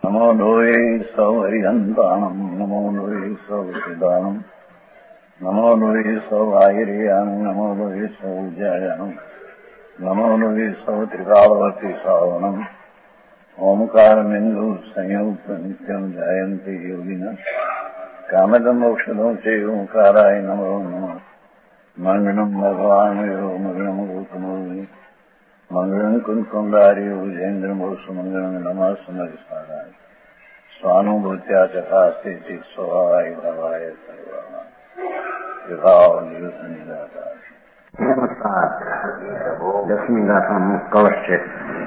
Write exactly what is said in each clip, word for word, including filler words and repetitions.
नमो लोये सौहरिहन्ताणम् नमो लोये सौहृदानम् नमो लोये सौभागिर्यानम् नमो लोये सौज्यायानम् नमो लोये सौत्रिकालवती सावनम् ओंकारमिन्दु संयुक्त नित्यम् जायन्ति योगिनः कामदमोक्षदो च ओंकाराय नमो नमः मङ्गलम् भगवानयो मङ्गलम् गौतमोऽग्नि मंगलम कुंकुंडारी विजेन्द्रमो सुमंगलम नमः समरिसाराय स्वानुभूत्या चकास्ते चित स्वभावाय भवाय सर्वाः विभाव निदाताय। नमस्कार। दसवीं गाथा कलश है,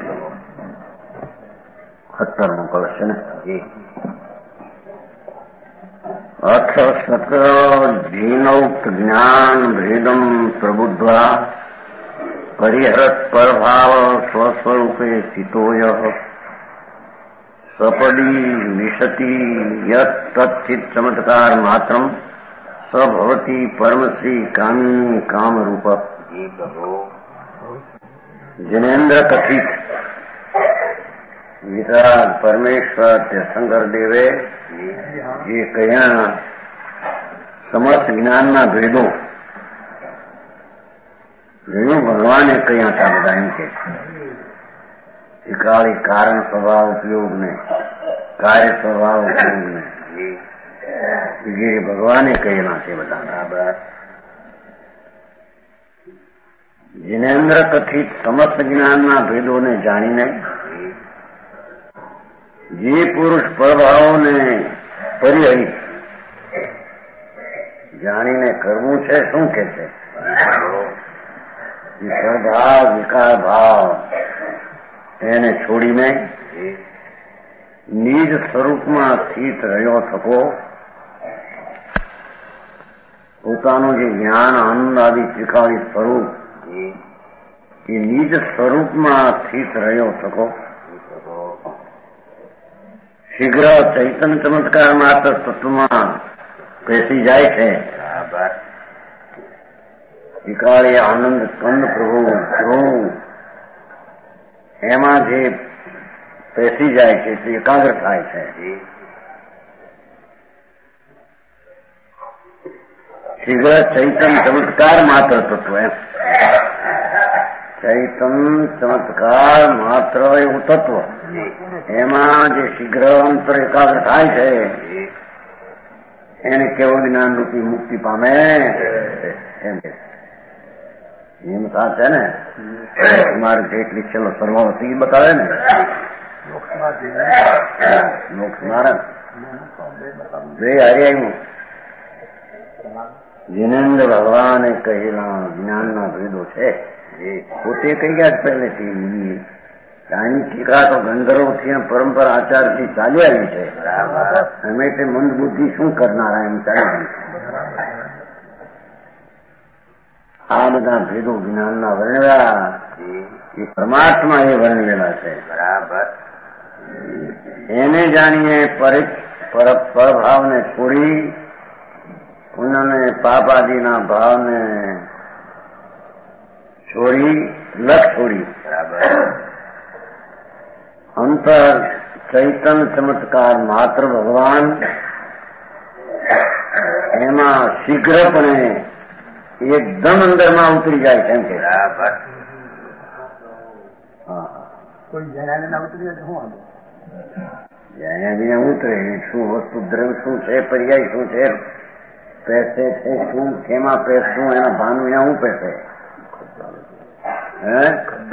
सत्तरमो कलश है जी। अथ सत्र दीनौक्त ज्ञान भेदम प्रबुद्ध्वा परिहरत परभाव स्वस्वरूपे स्थितोयः सपदी विशति यत् तच्चित् चमत्कार मात्रम स भवति परमश्री कामी काम रूप। जिनेन्द्र कथित वितराग परमेश्वर तीर्थंकर देवे ये कया समस्त ज्ञानना भेदों जो भगवाने कया था बताएं के काली कारण स्वभाव उपयोग में कार्य स्वभाव उपयोग में ये भगवाने कहना से बताना। जिनेन्द्र कथित समस्त ज्ञान ना भेदों ने जानी ने जे पुरुष प्रभाव ने परिहरी जानी ने करवू छे शू के छे भाव विकार भाव એને છોડીને નિજ સ્વરૂપમાં સ્થિત રહ્યો થકો પોતાનું જે જ્ઞાન આનંદ આદિ ત્રિકાળી સ્વરૂપ એ નિજ સ્વરૂપમાં સ્થિત રહ્યો થકો શીઘ્ર ચૈતન્ય ચમત્કાર માત્ર તત્વમાં બેસી જાય છે। વિકાળી આનંદ સ્કંદ પ્રભુ ધ્રુવ એમાં જે બેસી જાય છે તે એકાગ્ર થાય છે। શીઘ્ર ચૈતન્ય ચમત્કાર માત્ર તત્વ એમ ચૈતન્ય ચમત્કાર માત્ર એવું તત્વ એમાં જે શીઘ્ર અંતર એકાગ્ર થાય છે એને કેવો જ્ઞાન રૂપી મુક્તિ પામે એમ એમ સાચ है ने तुम्हारे जेठ लिखेलो सर्ववती बतावे ने मोक्ष मार्ग બે હરિયાયું जिनेन्द्र भगवान कहेला ज्ञानना भेदो छे पोते कह्या ज पहलेथी कायम टीका तो गंधर्व थी परंपरा आचार थी चाली आई छे અમે તે મંદ બુદ્ધિ શું કરનારા એમ ચાલી આ બધા ભેદો જ્ઞાનના વર્ણવ્યા એ પરમાત્મા એ વર્ણવેલા છે બરાબર। એને જાણીએ પરભાવને છોડી પુણ્યને પાપ આદિના ભાવને છોડી લક્ષ છોડી બરાબર અંતર ચૈતન્ય ચમત્કાર માત્ર ભગવાન એમાં શીઘ્રપણે एकदम अंदर में उतरी जाए કેમ કે કોઈ જયા ના ઉતરી જાય શું વાંધો જયા વિના ઉતરે શું વસ્તુ દ્રવ્ય શું છે પર્યાય શું છે पैसे છે શું કેમાં પૈસું એના ભાન વિના હું પૈસે હે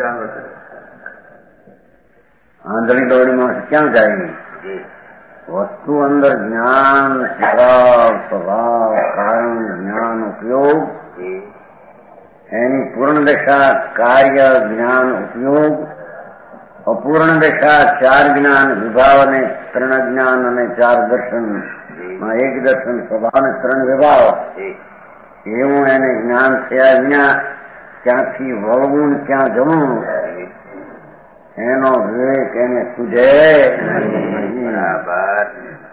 આંધળી દોડીમાં ક્યાં જાય वस्तु अंदर ज्ञान स्वभाव स्वभाव कारण ज्ञान उपयोग एनी पूर्ण दशा कार्य ज्ञान उपयोग अपूर्ण दशा चार ज्ञान विभाव ने त्रण ज्ञान ने चार दर्शन एक दर्शन स्वभाव ने त्रण विभाव एवं एने ज्ञान थया विना क्यांथी वळવું ક્યાં જવું એનો વિવેક એને સુજે બરાબર।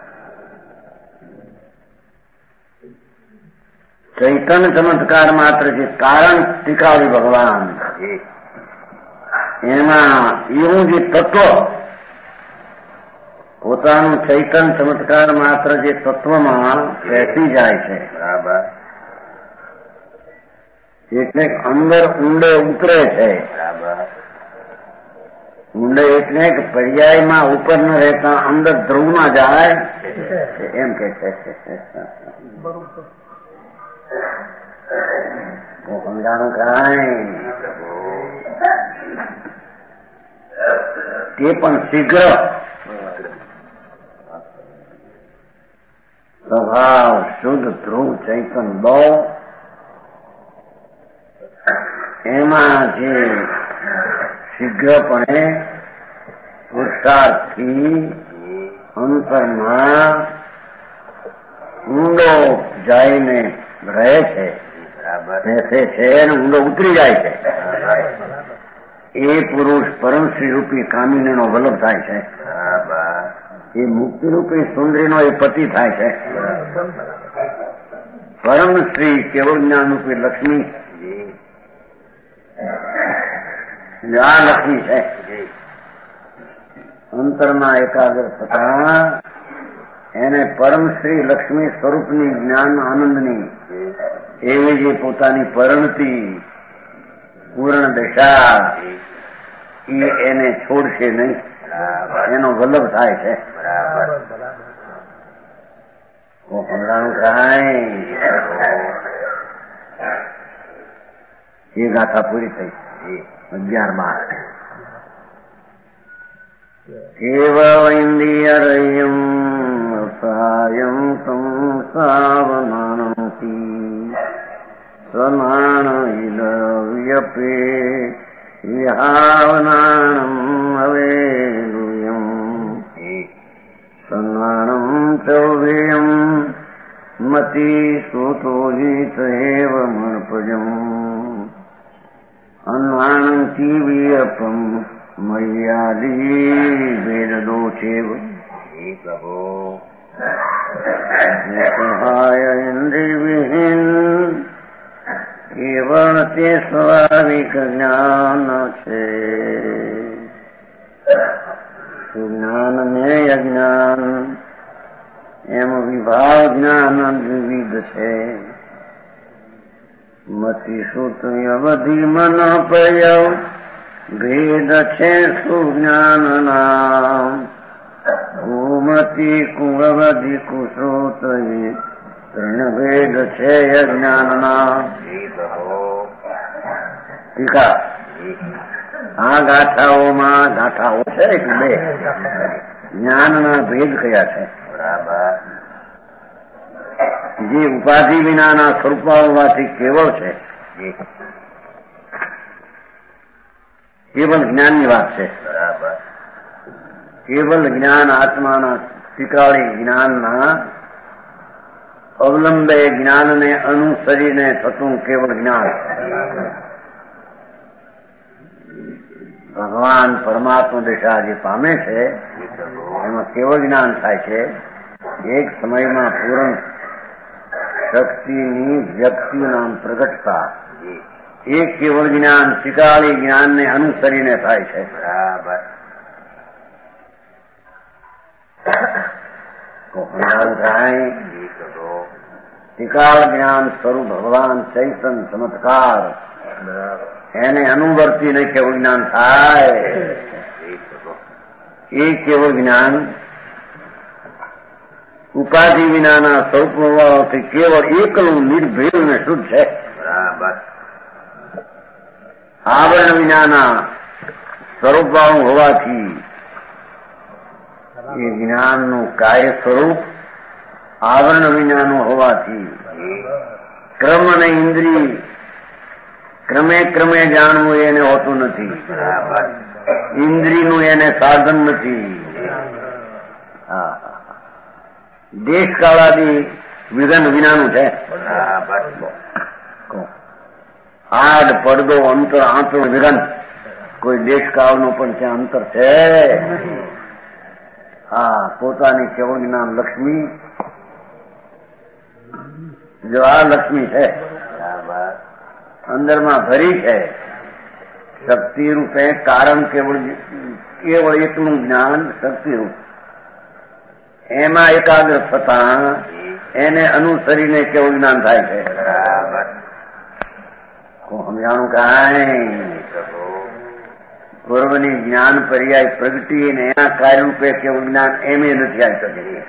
ચૈતન્ય ચમત્કાર માત્ર જે કારણ ટીકાવી ભગવાન એમાં એવું જે તત્વ પોતાનું ચૈતન ચમત્કાર માત્ર જે તત્વમાં બેસી જાય છે, બરાબર, એટલે અંદર ઊંડે ઉતરે છે. બરાબર, ઊંડે એટલે કે પર્યાયમાં ઉપર ન રહેતા અંદર ધ્રુવમાં જાય એમ કે છે. સમજાણું કાંઈ તે પણ શીઘ્ર સ્વભાવ શુદ્ધ ધ્રુવ ચૈતન બહુ એમાં જે શીઘ્રપણે પુરુષાર્થથી અંતરમાં ઊંડો જઈને રહે છે, બેસે છે અને ઊંડો ઉતરી જાય છે. એ પુરુષ પરમશ્રી રૂપી કામિનીનો વલ્લભ થાય છે. એ મુક્તિ રૂપી સુંદરીનો એ પતિ થાય છે. પરમશ્રી કેવળ જ્ઞાન રૂપી લક્ષ્મી આ લક્ષ્મી છે. અંતરમાં એકાગ્ર થતા એને પરમશ્રી લક્ષ્મી સ્વરૂપની જ્ઞાન આનંદની એવી જે પોતાની પરણતી પૂર્ણ દશા એ એને છોડશે નહીં, એનો વલ્લભ થાય છે. સમજાણું કાંઈ એ ગાથા પૂરી થઈ. અગિયાર બાર કેવૈન્દ્રિયરયમ સાયમ સંસાવનાનંતી સ્વનાન ઇલવ્યપે વિહાવનાનમ હવેલુયમ સ્વનાનમ ચૌવેયમ મતિ સુતો હિતેવ મર્પજમ અન્વાણંતી વિયપમ મય્યાદી વેદદોષેવ સહાય ઇન્દ્રિયવિહીન કેવળ તે સ્વાભાવિક જ્ઞાન છે. સુજ્ઞાન ને અજ્ઞાન એમ વિભાવ જ્ઞાન વિવિધ છે. મતિ સુત અવધિ મન પર્યવ ભેદ છે સુજ્ઞાન નામ. કુમતી કુંવધિ કુશ્રોત ત્રણ ભેદ છે અજ્ઞાન નામ. ટીકા આ ગાથાઓમાં ગાથાઓ છે કે બે જ્ઞાનના ભેદ કયા છે? જે ઉપાધિ વિનાના સ્વરૂપા હોવાથી કેવળ છે, કેવલ જ્ઞાનની વાત છે. કેવલ જ્ઞાન આત્માના શીકાળી જ્ઞાનના અવલંબે જ્ઞાનને અનુસરીને થતું કેવળ જ્ઞાન. ભગવાન પરમાત્મા દિશા જે પામે છે એમાં કેવળ જ્ઞાન થાય છે. એક સમયમાં પૂર્ણ શક્તિની વ્યક્તિ નામ પ્રગટતા એ કેવળ જ્ઞાન શીકાળી જ્ઞાનને અનુસરીને થાય છે. બરાબર. શીકાળ જ્ઞાન સ્વરૂપ ભગવાન ચૈતન ચમત્કાર એને અનુવર્તીને કેવળ જ્ઞાન થાય. એ કેવળ જ્ઞાન ઉપાધિ વિનાના સ્વરૂપ હોવાથી કેવળ એકલું નિર્ભેદ ને શુદ્ધ છે. આવરણ વિનાના સ્વરૂપવાળું હોવાથી એ જ્ઞાનનું કાર્ય સ્વરૂપ આવરણ વિનાનું હોવાથી ક્રમ અને ઇન્દ્રિય ક્રમે ક્રમે જાણવું એને હોતું નથી. ઇન્દ્રિયનું એને સાધન નથી. હા, દેશકાળાદી વિઘન વિનાનું છે. આડ પડદો અંતર આંતર વિઘન કોઈ દેશકાળનું પણ ત્યાં અંતર છે. હા, પોતાની કેવળ જ્ઞાન લક્ષ્મી જો આ લક્ષ્મી છે અંદરમાં ભરી છે. શક્તિ રૂપે કારણ કેવળ કેવળ એકનું જ્ઞાન શક્તિ રૂપ એમાં એકાગ્ર થતા એને અનુસરીને કેવું જ્ઞાન થાય છે? સમજાણું કાંઈ પૂર્વની જ્ઞાન પર્યાય પ્રગટી ને એના કાર્યરૂપે કેવું જ્ઞાન એમ નથી આવી શકે.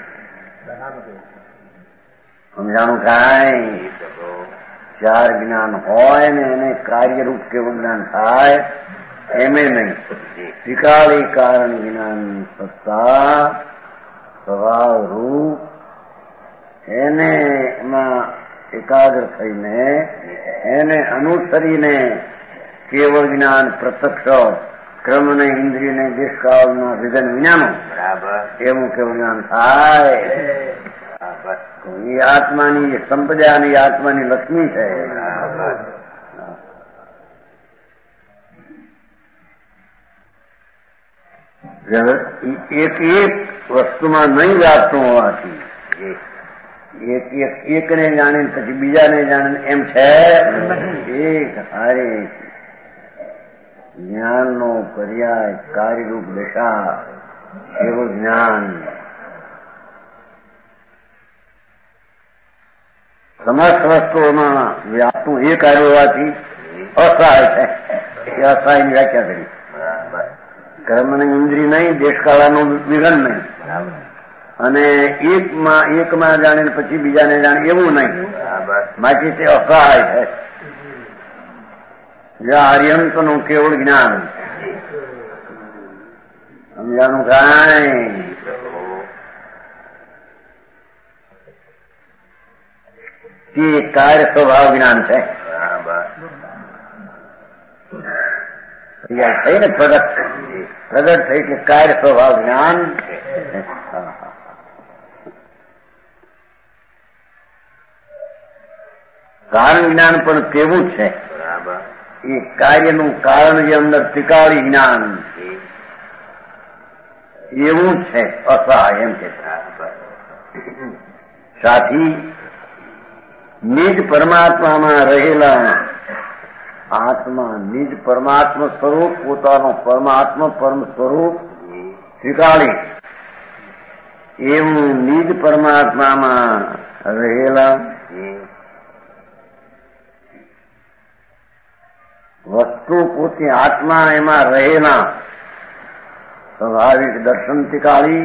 સમજાણું કાંઈ ચાર જ્ઞાન હોય ને એને કાર્યરૂપ કેવું જ્ઞાન થાય એમે નહીં. ત્રિકાળી કારણ જ્ઞાન સત્તા સ્વભાવ રૂપ એને એમાં એકાગ્ર થઈને એને અનુસરીને કેવળ જ્ઞાન પ્રત્યક્ષ ક્રમ ને ઇન્દ્રિય ને દેશકાળના વિઘન વિજ્ઞાનો એવું કેવું જ્ઞાન થાય. એ આત્માની સંપદા અને આત્માની લક્ષ્મી છે. એક એક વસ્તુમાં નહીં વ્યાપતું હોવાથી એક એક એકને જાણે પછી બીજાને જાણે એમ છે. એક હારે જ્ઞાનનો પર્યાય કાર્યરૂપ દશા એવું જ્ઞાન સમસ્ત વસ્તુઓમાં વ્યાપતું એ કાર્ય હોવાથી અસહાય છે. એ અસહાયની વ્યાખ્યા કરી. કર્મની ઇન્દ્રિય નહીં, દેશકાળાનું વિઘન નહીં, અને એકમાં એકમાં જાણે પછી બીજાને જાણે એવું નહીં. બાકી તે અસહાય છે. આર્યંતનું કેવળ જ્ઞાન સમજાનું કાંઈ તે કાર્ય સ્વભાવ જ્ઞાન છે. થઈ ને પ્રગટ પ્રગટ થઈ કે કાર્ય સ્વભાવ જ્ઞાન. કારણ જ્ઞાન પણ કેવું છે? એ કાર્યનું કારણ જે અંદર ત્રિકાળી જ્ઞાન એવું છે. અસહાય એમ કે સાથી નિજ પરમાત્મામાં રહેલા આત્મા નિજ પરમાત્મા સ્વરૂપ પોતાનો પરમાત્મા પરમ સ્વરૂપ ત્રિકાળી એવું નિજ પરમાત્મામાં રહેલા વસ્તુ પોતે આત્મા એમાં રહેલા સ્વાભાવિક દર્શન ત્રિકાળી,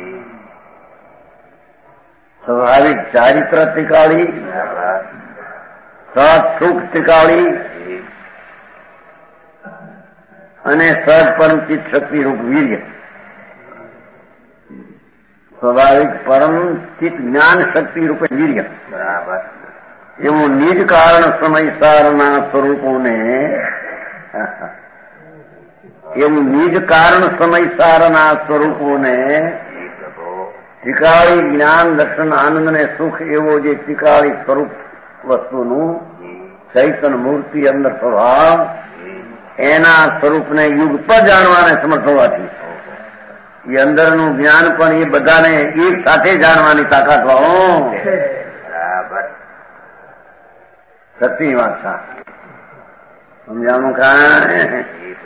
સ્વાભાવિક ચારિત્ર ત્રિકાળી, સહજ સુખ ત્રિકાળી અને સહજ પરમ ચિત્ત શક્તિ રૂપ વીર્ય. સ્વાભાવિક પરમ ચિત્ત જ્ઞાન શક્તિ રૂપે વીર્ય એવું નિજ કારણ સમયસારના સ્વરૂપોને એવું નિજ કારણ સમયસારના સ્વરૂપોને ત્રિકાળી જ્ઞાન દર્શન આનંદ ને સુખ એવો જે ત્રિકાળી સ્વરૂપ વસ્તુનું ચૈતન મૂર્તિ અંદર સ્વભાવ એના સ્વરૂપને યુગ પર જાણવાને સમર્થ હોવાથી એ અંદરનું જ્ઞાન પણ એ બધાને એક સાથે જાણવાની તાકાત વાળો શક્તિ વાત છે. સમજાણું કાંઈ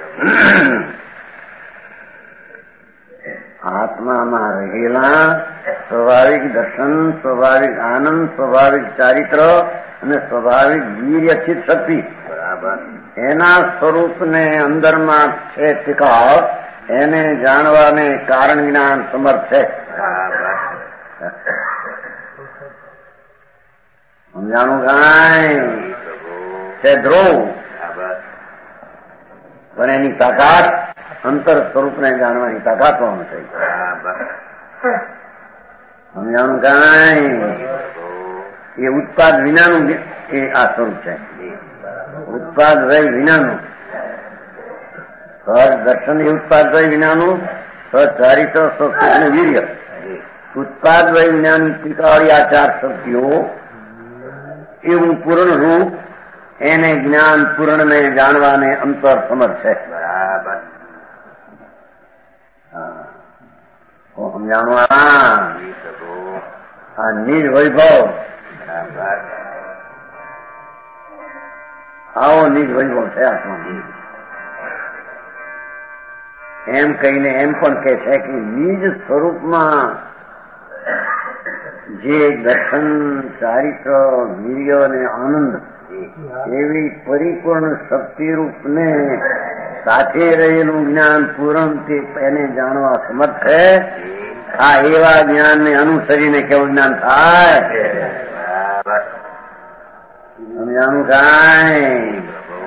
આત્મામાં રહેલા સ્વાભાવિક દર્શન, સ્વાભાવિક આનંદ, સ્વાભાવિક ચારિત્ર અને સ્વાભાવિક વીર્યચિત શક્તિ એના સ્વરૂપને અંદરમાં છે ટીકાળ એને જાણવાને કારણ જ્ઞાન સમર્થ છે. સમજાણું કાંઈ છે ધ્રુવ પણ એની તાકાત અંતર સ્વરૂપને જાણવાની તાકાત હોવું છે. સમજાણું કાંઈ એ ઉત્પાદ વિનાનું એ આ સ્વરૂપ છે. ઉત્પાદ રહી વિનાનું સહજ દર્શન એ ઉત્પાદ રહી વિનાનું સહજ ચારિત્ર સુખ અને વીર્ય ઉત્પાદ રહી વિનાની ત્રિકાળી આ ચાર શક્તિઓ એવું પૂર્ણ રૂપ એને જ્ઞાન પૂર્ણને જાણવાને અંતર સમર્થ છે. બરાબર સમજાણું આ નિજ વૈભવ આવો નિજ વૈભવ છે આત્મા એમ કહીને એમ પણ કહે છે કે નિજ સ્વરૂપમાં જે દર્શન, ચારિત્ર, વીર્ય અને આનંદ એવી પરિપૂર્ણ શક્તિરૂપને સાથે રહેલું જ્ઞાન પૂરણ તે એને જાણવા સમર્થ છે. આ એવા જ્ઞાનને અનુસરીને કેવું જ્ઞાન થાય? સમજાણું કાંઈ?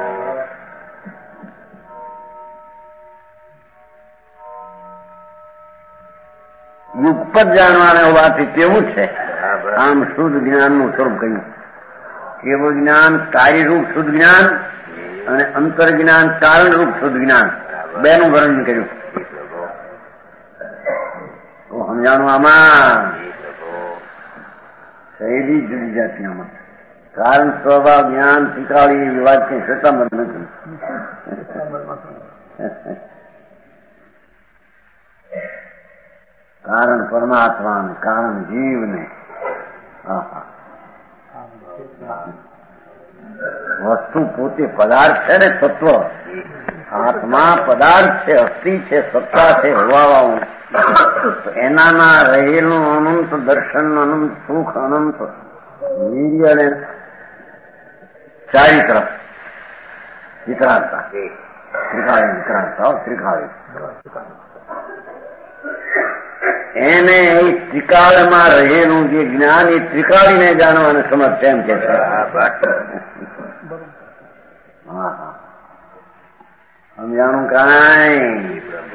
યુગપદ જાણવાને હોવાથી તેવું છે. આમ શુદ્ધ જ્ઞાનનું સ્વરૂપ કહ્યું. કેવું જ્ઞાન? કાર્યરૂપ શુદ્ધ જ્ઞાન અને અંતર જ્ઞાન કારણરૂપ શુદ્ધ જ્ઞાન બેનું વર્ણન કર્યું. તો સમજાણું આમાં શૈલી જુદી જાતની આમાં કારણ સ્વભાવ જ્ઞાન શીખવાડી એવી વાત કઈ શ્વેતાંબર નથી. કારણ પરમાત્મા ને કારણ જીવ ને વસ્તુ પોતે પદાર્થ છે ને તત્વ. આત્મા પદાર્થ છે, અસ્થિ છે, સત્તા છે, હોવાવાળું. એનામાં રહેલું અનંત દર્શન, અનંત સુખ, અનંત વીર્ય ને ચારિત્ર વિકરાળતા ત્રિકાળી વિકરાળતા ત્રિકાળી એને એ ત્રિકાળમાં રહેલું જે જ્ઞાન એ ત્રિકાળીને જાણવાને સમર્થ એમ કે છે. હા હા સમજાણું કાંઈ?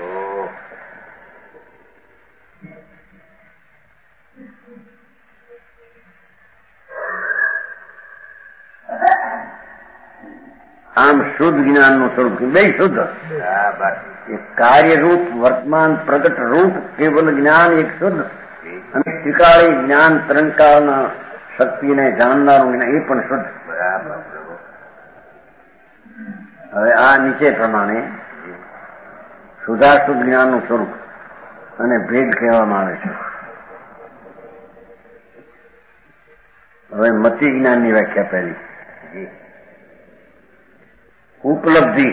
આમ શુદ્ધ જ્ઞાનનું સ્વરૂપ બે શુદ્ધ. એક કાર્યરૂપ વર્તમાન પ્રગટ રૂપ કેવલ જ્ઞાન એક શુદ્ધ, અને ત્રિકાળી જ્ઞાન ત્રણકાળના શક્તિને જાણનારું જ્ઞાન એ પણ શુદ્ધ. હવે આ નીચે પ્રમાણે શુદ્ધાશુદ્ધ જ્ઞાનનું સ્વરૂપ અને ભેદ કહેવામાં આવે છે. હવે મતિ જ્ઞાનની વ્યાખ્યા પહેલી. ઉપલબ્ધિ.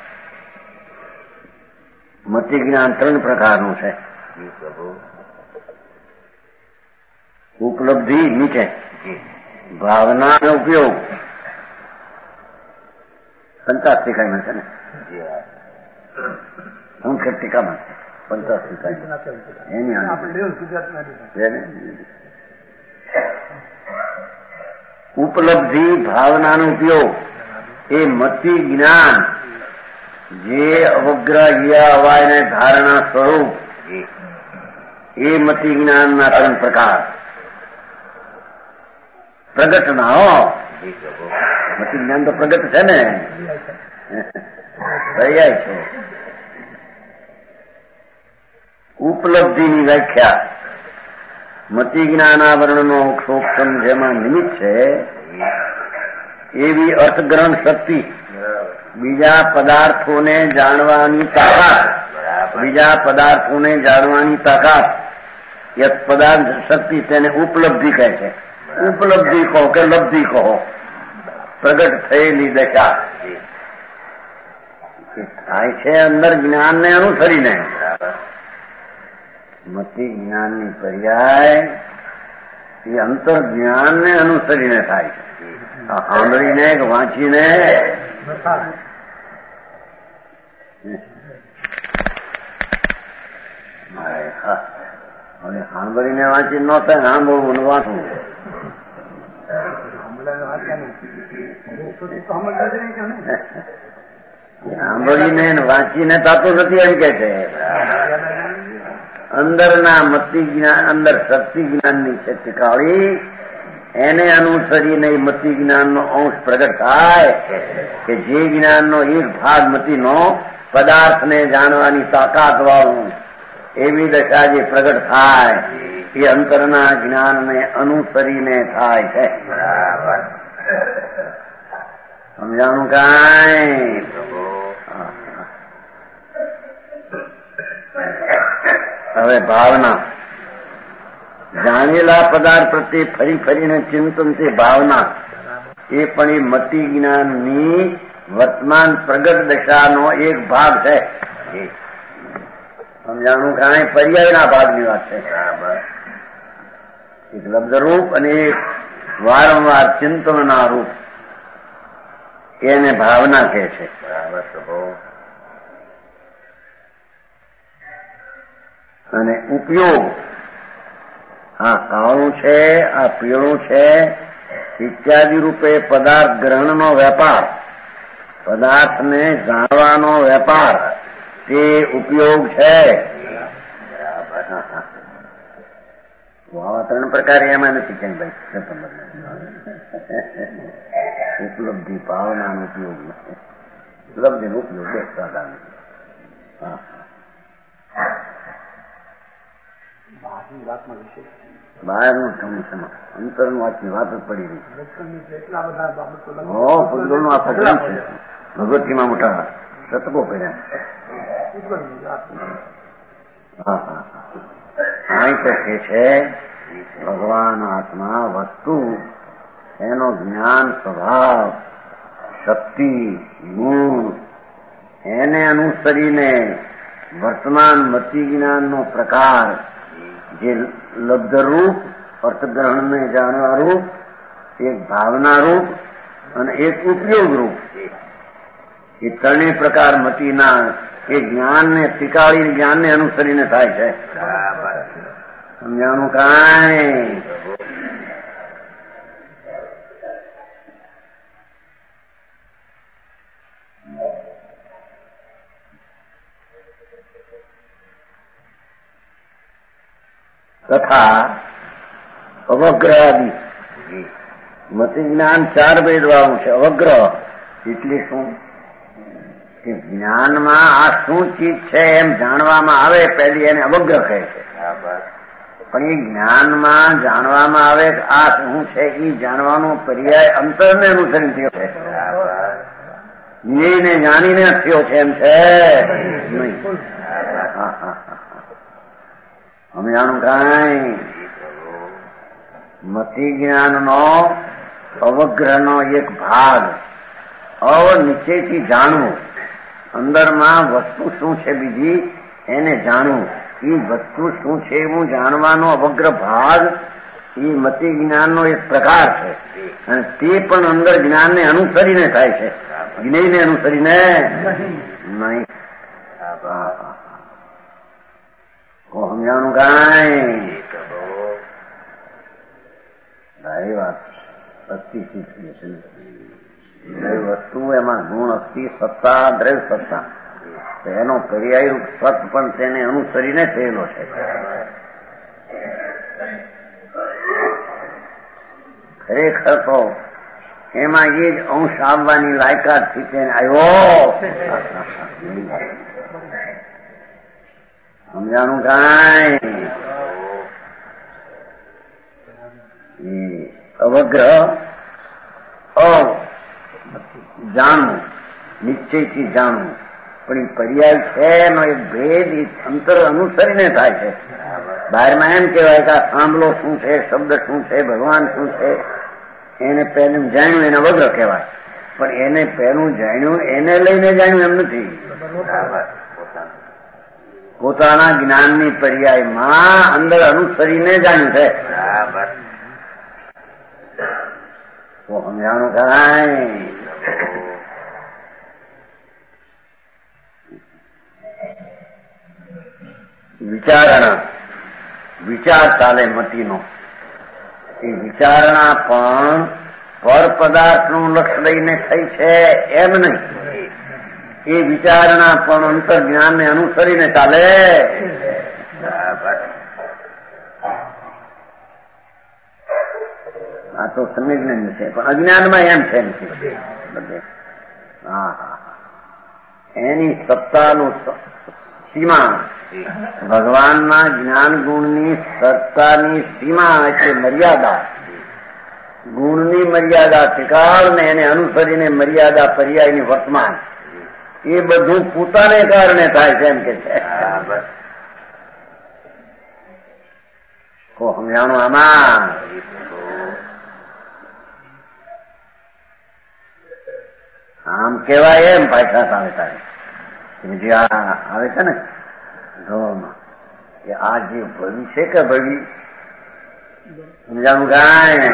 મતિ જ્ઞાન ત્રણ પ્રકારનું છે. ઉપલબ્ધિ નીચે ભાવનાનો ઉપયોગ પંચાસ્તિકામાં છે ને, સંસ્કૃતિકામાં પંચાસ્તિકા એની ઉપલબ્ધિ ભાવનાનો ઉપયોગ એ મતિ જ્ઞાન જે અવગ્રહ અવાયને ધારણા સ્વરૂપ એ મતિ જ્ઞાનના ત્રણ પ્રકાર. પ્રગટ ના હો, મતિ જ્ઞાન તો પ્રગટ છે ને, થઈ જાય છે. ઉપલબ્ધિની વ્યાખ્યા મતિ જ્ઞાનાવરણનો ક્ષોક્ષમ જેમાં નિમિત્ત છે એવી અર્થગ્રહણ શક્તિ, બીજા પદાર્થોને જાણવાની તાકાત, બીજા પદાર્થોને જાણવાની તાકાત એ પદાર્થ શક્તિ તેને ઉપલબ્ધિ કહે છે. ઉપલબ્ધિ કહો કે લબ્ધિ કહો, પ્રગટ થયેલી દશા થાય છે અંદર જ્ઞાનને અનુસરીને. મતિ જ્ઞાનની પર્યાય એ અંતર જ્ઞાનને અનુસરીને થાય છે. સાંભળીને કે વાંચીને હવે સાંભળીને વાંચી ન થાય, સાંભળવું વાંચવું. સાંભળીને વાંચીને થતું નથી એમ કે છે. અંદરના મતિ જ્ઞાન, અંદર શક્તિ જ્ઞાનની છે ત્રિકાળી, એને અનુસરીને મતિ જ્ઞાનનો અંશ પ્રગટ થાય કે જે જ્ઞાનનો એક ભાગ મતિનો પદાર્થને જાણવાની તાકાત વાળું એવી દશા જે પ્રગટ થાય એ અંતરના જ્ઞાનને અનુસરીને થાય છે. સમજાણું કાંઈ? હવે ભાવના. જાણેલા પદાર્થ પ્રત્યે ફરી ફરીને ચિંતન છે ભાવના. એ પણ એ મતિ જ્ઞાનની વર્તમાન પ્રગટ દશાનો એક ભાગ છે. સમજાણું કાંઈ? પર્યાયના ભાગની વાત છે. એક લબ્ધરૂપ અને એક વારંવાર ચિંતનના રૂપ, એને ભાવના કહે છે. બરાબર પ્રભુ. અને ઉપયોગ, આ કાળું છે, આ પીળું છે ઇત્યાદિ રૂપે પદાર્થ ગ્રહણનો વેપાર, પદાર્થને જાણવાનો વેપાર, તે ઉપયોગ છે. આવા ત્રણ પ્રકાર એમાં નથી કઈ ભાઈ. ઉપલબ્ધિ, ભાવનાનો ઉપયોગ, ઉપલબ્ધિનો ઉપયોગ બે સાધારણ. બહારનું સમય અંતરનું આખી વાત જ પડી રહી છે. ભૂતગળનું આ પકડ્યું છે. ભગવતીમાં મોટા શતકો કર્યા. હા હા અહીં તો કે છે ભગવાન આત્મા વસ્તુ, એનો જ્ઞાન સ્વભાવ, શક્તિ, ગુણ, એને અનુસરીને વર્તમાન મતિ જ્ઞાનનો પ્રકાર, જે લબ્ધરૂપ અર્થગ્રહણને જાણવા રૂપ, એક ભાવના રૂપ અને એક ઉપયોગ રૂપ, એ ત્રણેય પ્રકાર મતિના એ જ્ઞાનને ટીકાળી જ્ઞાનને અનુસરીને થાય છે. સમજાણું કાંઈ? તથા અવગ્રહાદિ મતિ જ્ઞાન ચાર ભેદવાળું છે. અવગ્રહ એટલે શું? કે જ્ઞાનમાં આ શું ચીજ છે એમ જાણવામાં આવે, પહેલી એને અવગ્રહ કહે છે. પણ એ જ્ઞાનમાં જાણવામાં આવે આ શું છે એ જાણવાનો પર્યાય અંતરને અનુસરી થયો છે. જ્ઞેયને જાણીને થયો છે એમ છે નહીં. અમે જાણું કાંઈ મતિ જ્ઞાનનો અવગ્રહનો એક ભાગ, અવ નીચેથી જાણવું, અંદરમાં વસ્તુ શું છે બીજી એને જાણવું, એ વસ્તુ શું છે એવું જાણવાનો અવગ્રહ ભાગ એ મતિ જ્ઞાનનો એક પ્રકાર છે. અને તે પણ અંદર જ્ઞાનને અનુસરીને થાય છે, જ્ઞેયને અનુસરીને નહીં. સમજાણું કાંઈ? સારી વાત. અસ્થિ વસ્તુ, એમાં ગુણ અસ્થિ, સત્તા, દ્રવ્ય સત્તા, એનો પર્યાય સત પણ તેને અનુસરીને થયેલો છે. ખરેખર તો એમાં એ જ અંશ આવવાની લાયકાતથી તેને આવ્યો. સમજાણું કાંઈ? અવગ્રહ અવ જાણવું, નિશ્ચયથી જાણવું, પણ એ પર્યાય છે એનો એક ભેદ અંતર અનુસરીને થાય છે. બહારમાં એમ કહેવાય કે આ સાંભળો શું છે, શબ્દ શું છે, ભગવાન શું છે, એને પહેલું જાણ્યું એને અવગ્રહ કહેવાય. પણ એને પહેલું જાણ્યું એને લઈને જાણ્યું એમ નથી. પોતાના જ્ઞાનની પર્યાયમાં અંદર અનુસરીને જાણ્યું છે. તો સમજાણું કાંઈ? વિચારણા, વિચાર ચાલે મતિનો, એ વિચારણા પણ પર પદાર્થનું લક્ષ્ય લઈને થઈ છે એમ નહીં. એ વિચારણા પણ અંતર જ્ઞાનને અનુસરીને ચાલે. આ તો સમજણ છે, પણ અજ્ઞાનમાં એમ છે નથી. હા હા એની સત્તાનું સીમા, ભગવાનના જ્ઞાન ગુણની સત્તાની સીમા એટલે મર્યાદા, ગુણની મર્યાદા ત્રિકાળ ને એને અનુસરીને મર્યાદા પર્યાયની વર્તમાન, એ બધું પોતાને કારણે થાય છે એમ કે છે. કો સમજાણું આમાં? આમ કેવાય એમ પાછા સામે તારે જે આ આવે છે ને ધોવામાં, કે આ જે ભવિ છે કે ભવિ, સમજાણું કાંઈ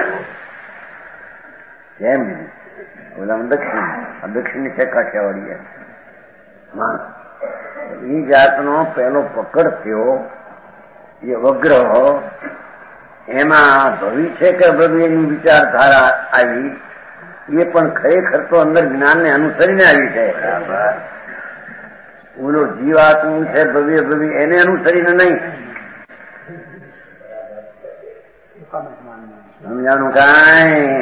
કેમ ઓલામાં દક્ષિણ દક્ષિણની છે કાઠિયાવાડી હા એ જાતનો પેલો પકડ થયો એ વગ્રહ એમાં ભવિ છે કે ભવિની વિચારધારા આવી એ પણ ખરેખર તો અંદર જ્ઞાનને અનુસરીને આવી છે. ઓલો જીવાત્મા છે ભવ્ય ભવિ એને અનુસરીને નહીં. સમજાણું કાંઈ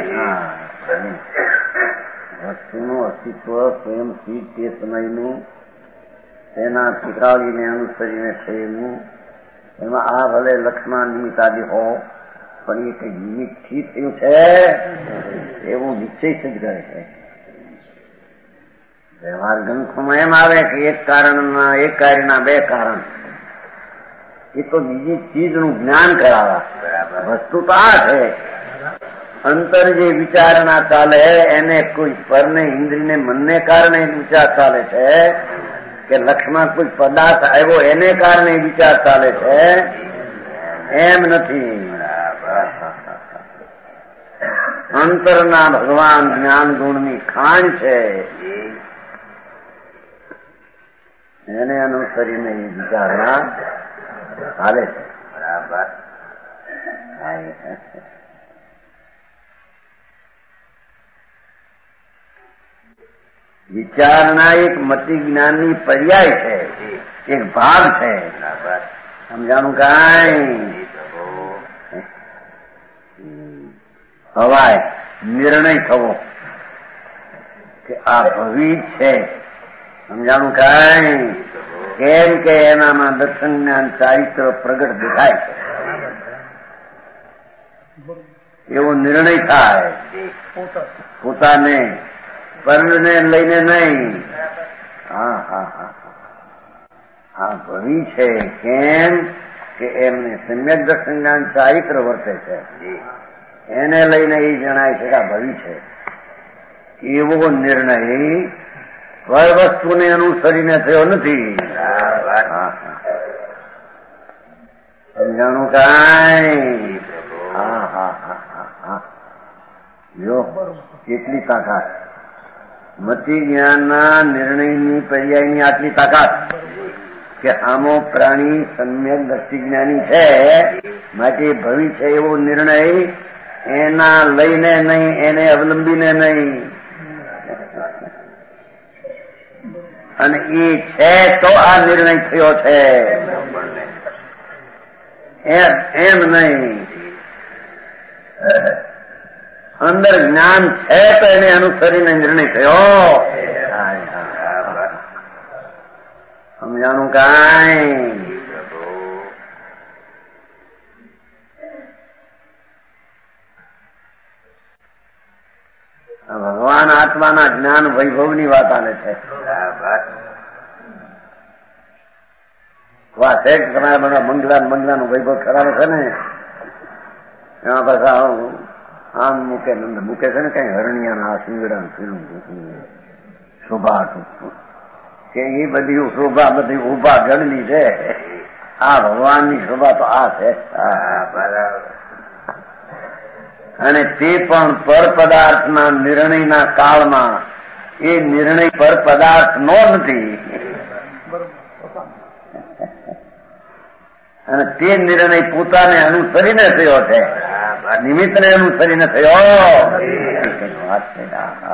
વસ્તુનું અસ્તિત્વ સ્વયં સ્થિત તે સમયનું તેના પિતરાળીને અનુસરીને થયેલું એમાં આ ભલે લક્ષ્મણ નિમિત્તાદિ હો પણ એ કઈ નિમિત્તથી થયું છે એવું નિશ્ચય જ કરે છે. વ્યવહાર ગ્રંથોમાં એમ આવે કે એક કારણના એક કાર્યના બે કારણ એ તો બીજી ચીજનું જ્ઞાન કરાવા. વસ્તુ તો આ છે અંતર જે વિચારણા ચાલે એને કોઈ પરને ઇન્દ્રિયને મનને કારણે વિચાર ચાલે છે કે લક્ષ્મણ કોઈ પદાર્થ આવ્યો એને કારણે વિચાર ચાલે છે એમ નથી. અંતરના ભગવાન જ્ઞાન ગુણની ખાણ છે એને અનુસરીને એ વિચારણા ચાલે છે. બરાબર વિચારણા એક મતિ જ્ઞાનની પર્યાય છે, એક ભાગ છે. સમજાણું કાંઈ હવાય નિર્ણય થવો કે આ ભવિ છે. સમજાણું કાંઈ કેમ કે એનામાં દર્શન જ્ઞાન ચારિત્ર પ્રગટ દેખાય છે એવો નિર્ણય થાય પોતાને પરને લઈને નહીં. હા હા હા હા ભવિ છે કેમ કે એમને સમ્યક દર્શન જ્ઞાન ચારિત્ર વર્તે છે એને લઈને એ જણાય છે કે આ ભવિ છે. એવો નિર્ણય કોઈ વસ્તુને અનુસરીને થયો નથી. સમજાણું કાંઈ હા હા હા હા હા જો કેટલી તાકાત મતિ જ્ઞાનના નિર્ણયની પર્યાયની આટલી તાકાત કે આમો પ્રાણી સમ્યક દ્રષ્ટિ જ્ઞાની છે માટે ભવિ છે એવો નિર્ણય એના લઈને નહીં એને અવલંબીને નહીં. અને એ છે તો આ નિર્ણય થયો છે એમ નહીં. અંદર જ્ઞાન છે તો એને અનુસરીને નિર્ણય થયો. સમજાણું કાંઈ ભગવાન આત્માના જ્ઞાન વૈભવની વાત આને છે. વાત છે કે તમારા બધા મંગલા મંગલાનું વૈભવ ખરાબ છે ને એમાં પાછા આમ મૂકે મૂકે છે ને કઈ હરણિયાના આ સિંગડા શોભા કે એ બધી શોભા બધી ઉભા ગણની છે. આ ભગવાનની શોભા તો આ છે. અને તે પણ પર પદાર્થના નિર્ણયના કાળમાં એ નિર્ણય પર પદાર્થ નો નથી અને તે નિર્ણય પોતાને અનુસરીને થયો છે, નિમિત્તને અનુસરીને થયો. વાત છે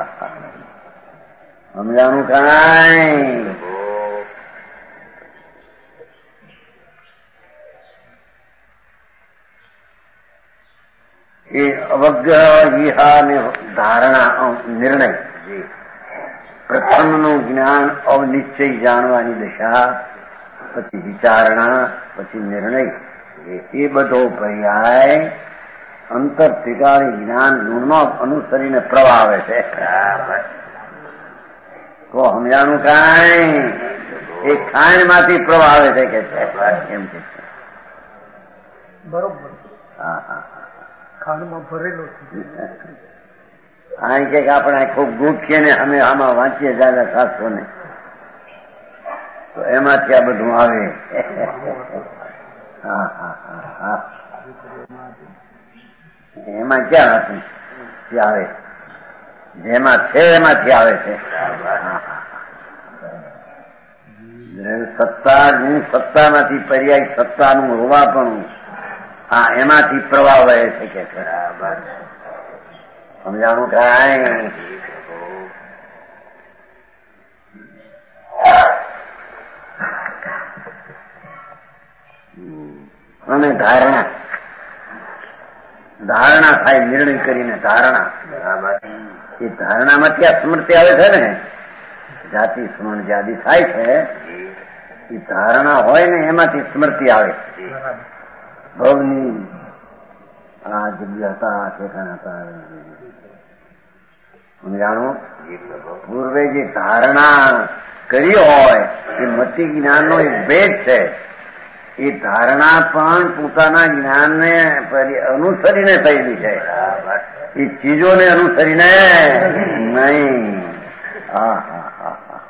સમજાણું કાંઈ એ અવગ્રહ ઈહા ને ધારણા નિર્ણય પ્રથમનું જ્ઞાન અવનિશ્ચય જાણવાની દશા પછી વિચારણા પછી નિર્ણય એ બધો પર્યાય અંતર ઠેકાણી જ્ઞાન ગુણનો અનુસરીને પ્રવાહ આવે છે. તો સમજાણું કાંઈ એ ખાંડ માંથી પ્રવાહ આવે છે કે છે એમ કે છે. બરોબર. હા હા ખાંડમાં ભરેલો અહીં કે આપણે ખૂબ ગોખીએ ને અમે આમાં વાંચીએ જાદા શાસ્ત્રો ને તો એમાંથી આ બધું આવે. હા હા હા હા એમાં ક્યાં હતું આવે જેમાં છે એમાંથી આવે છે. સત્તા હું સત્તામાંથી પર્યાય સત્તાનું હોવા પણ આ એમાંથી પ્રવાહ વહે છે કે છે. સમજાણું કાંઈ અને ધારણા ધારણા થાય નિર્ણય કરીને ધારણા એ ધારણામાંથી આ સ્મૃતિ આવે છે ને જાતિ સ્મરણ જાતિ થાય છે એ ધારણા હોય ને એમાંથી સ્મૃતિ આવે. ભવની આ જગ્યા હતા ઠેકાણા હતા સમજાણું. પૂર્વે જે ધારણા કરી હોય એ મતિ જ્ઞાનનો એક ભેદ છે. એ ધારણા પણ પોતાના જ્ઞાનને અનુસરીને થયેલી છે. એ ચીજોને અનુસરીને નહીં. હા હા હા હા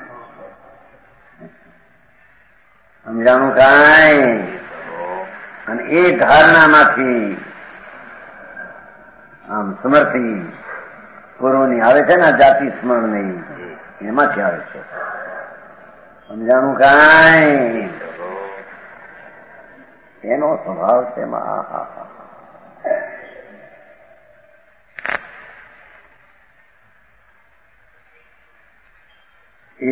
સમજાણું કાંઈ. અને એ ધારણામાંથી આમ સમર્થિ પૂર્વની આવે છે ને જાતિ સ્મરણ નહીં એમાંથી આવે છે. સમજાણું કાંઈ. એનો સ્વભાવ છે. એ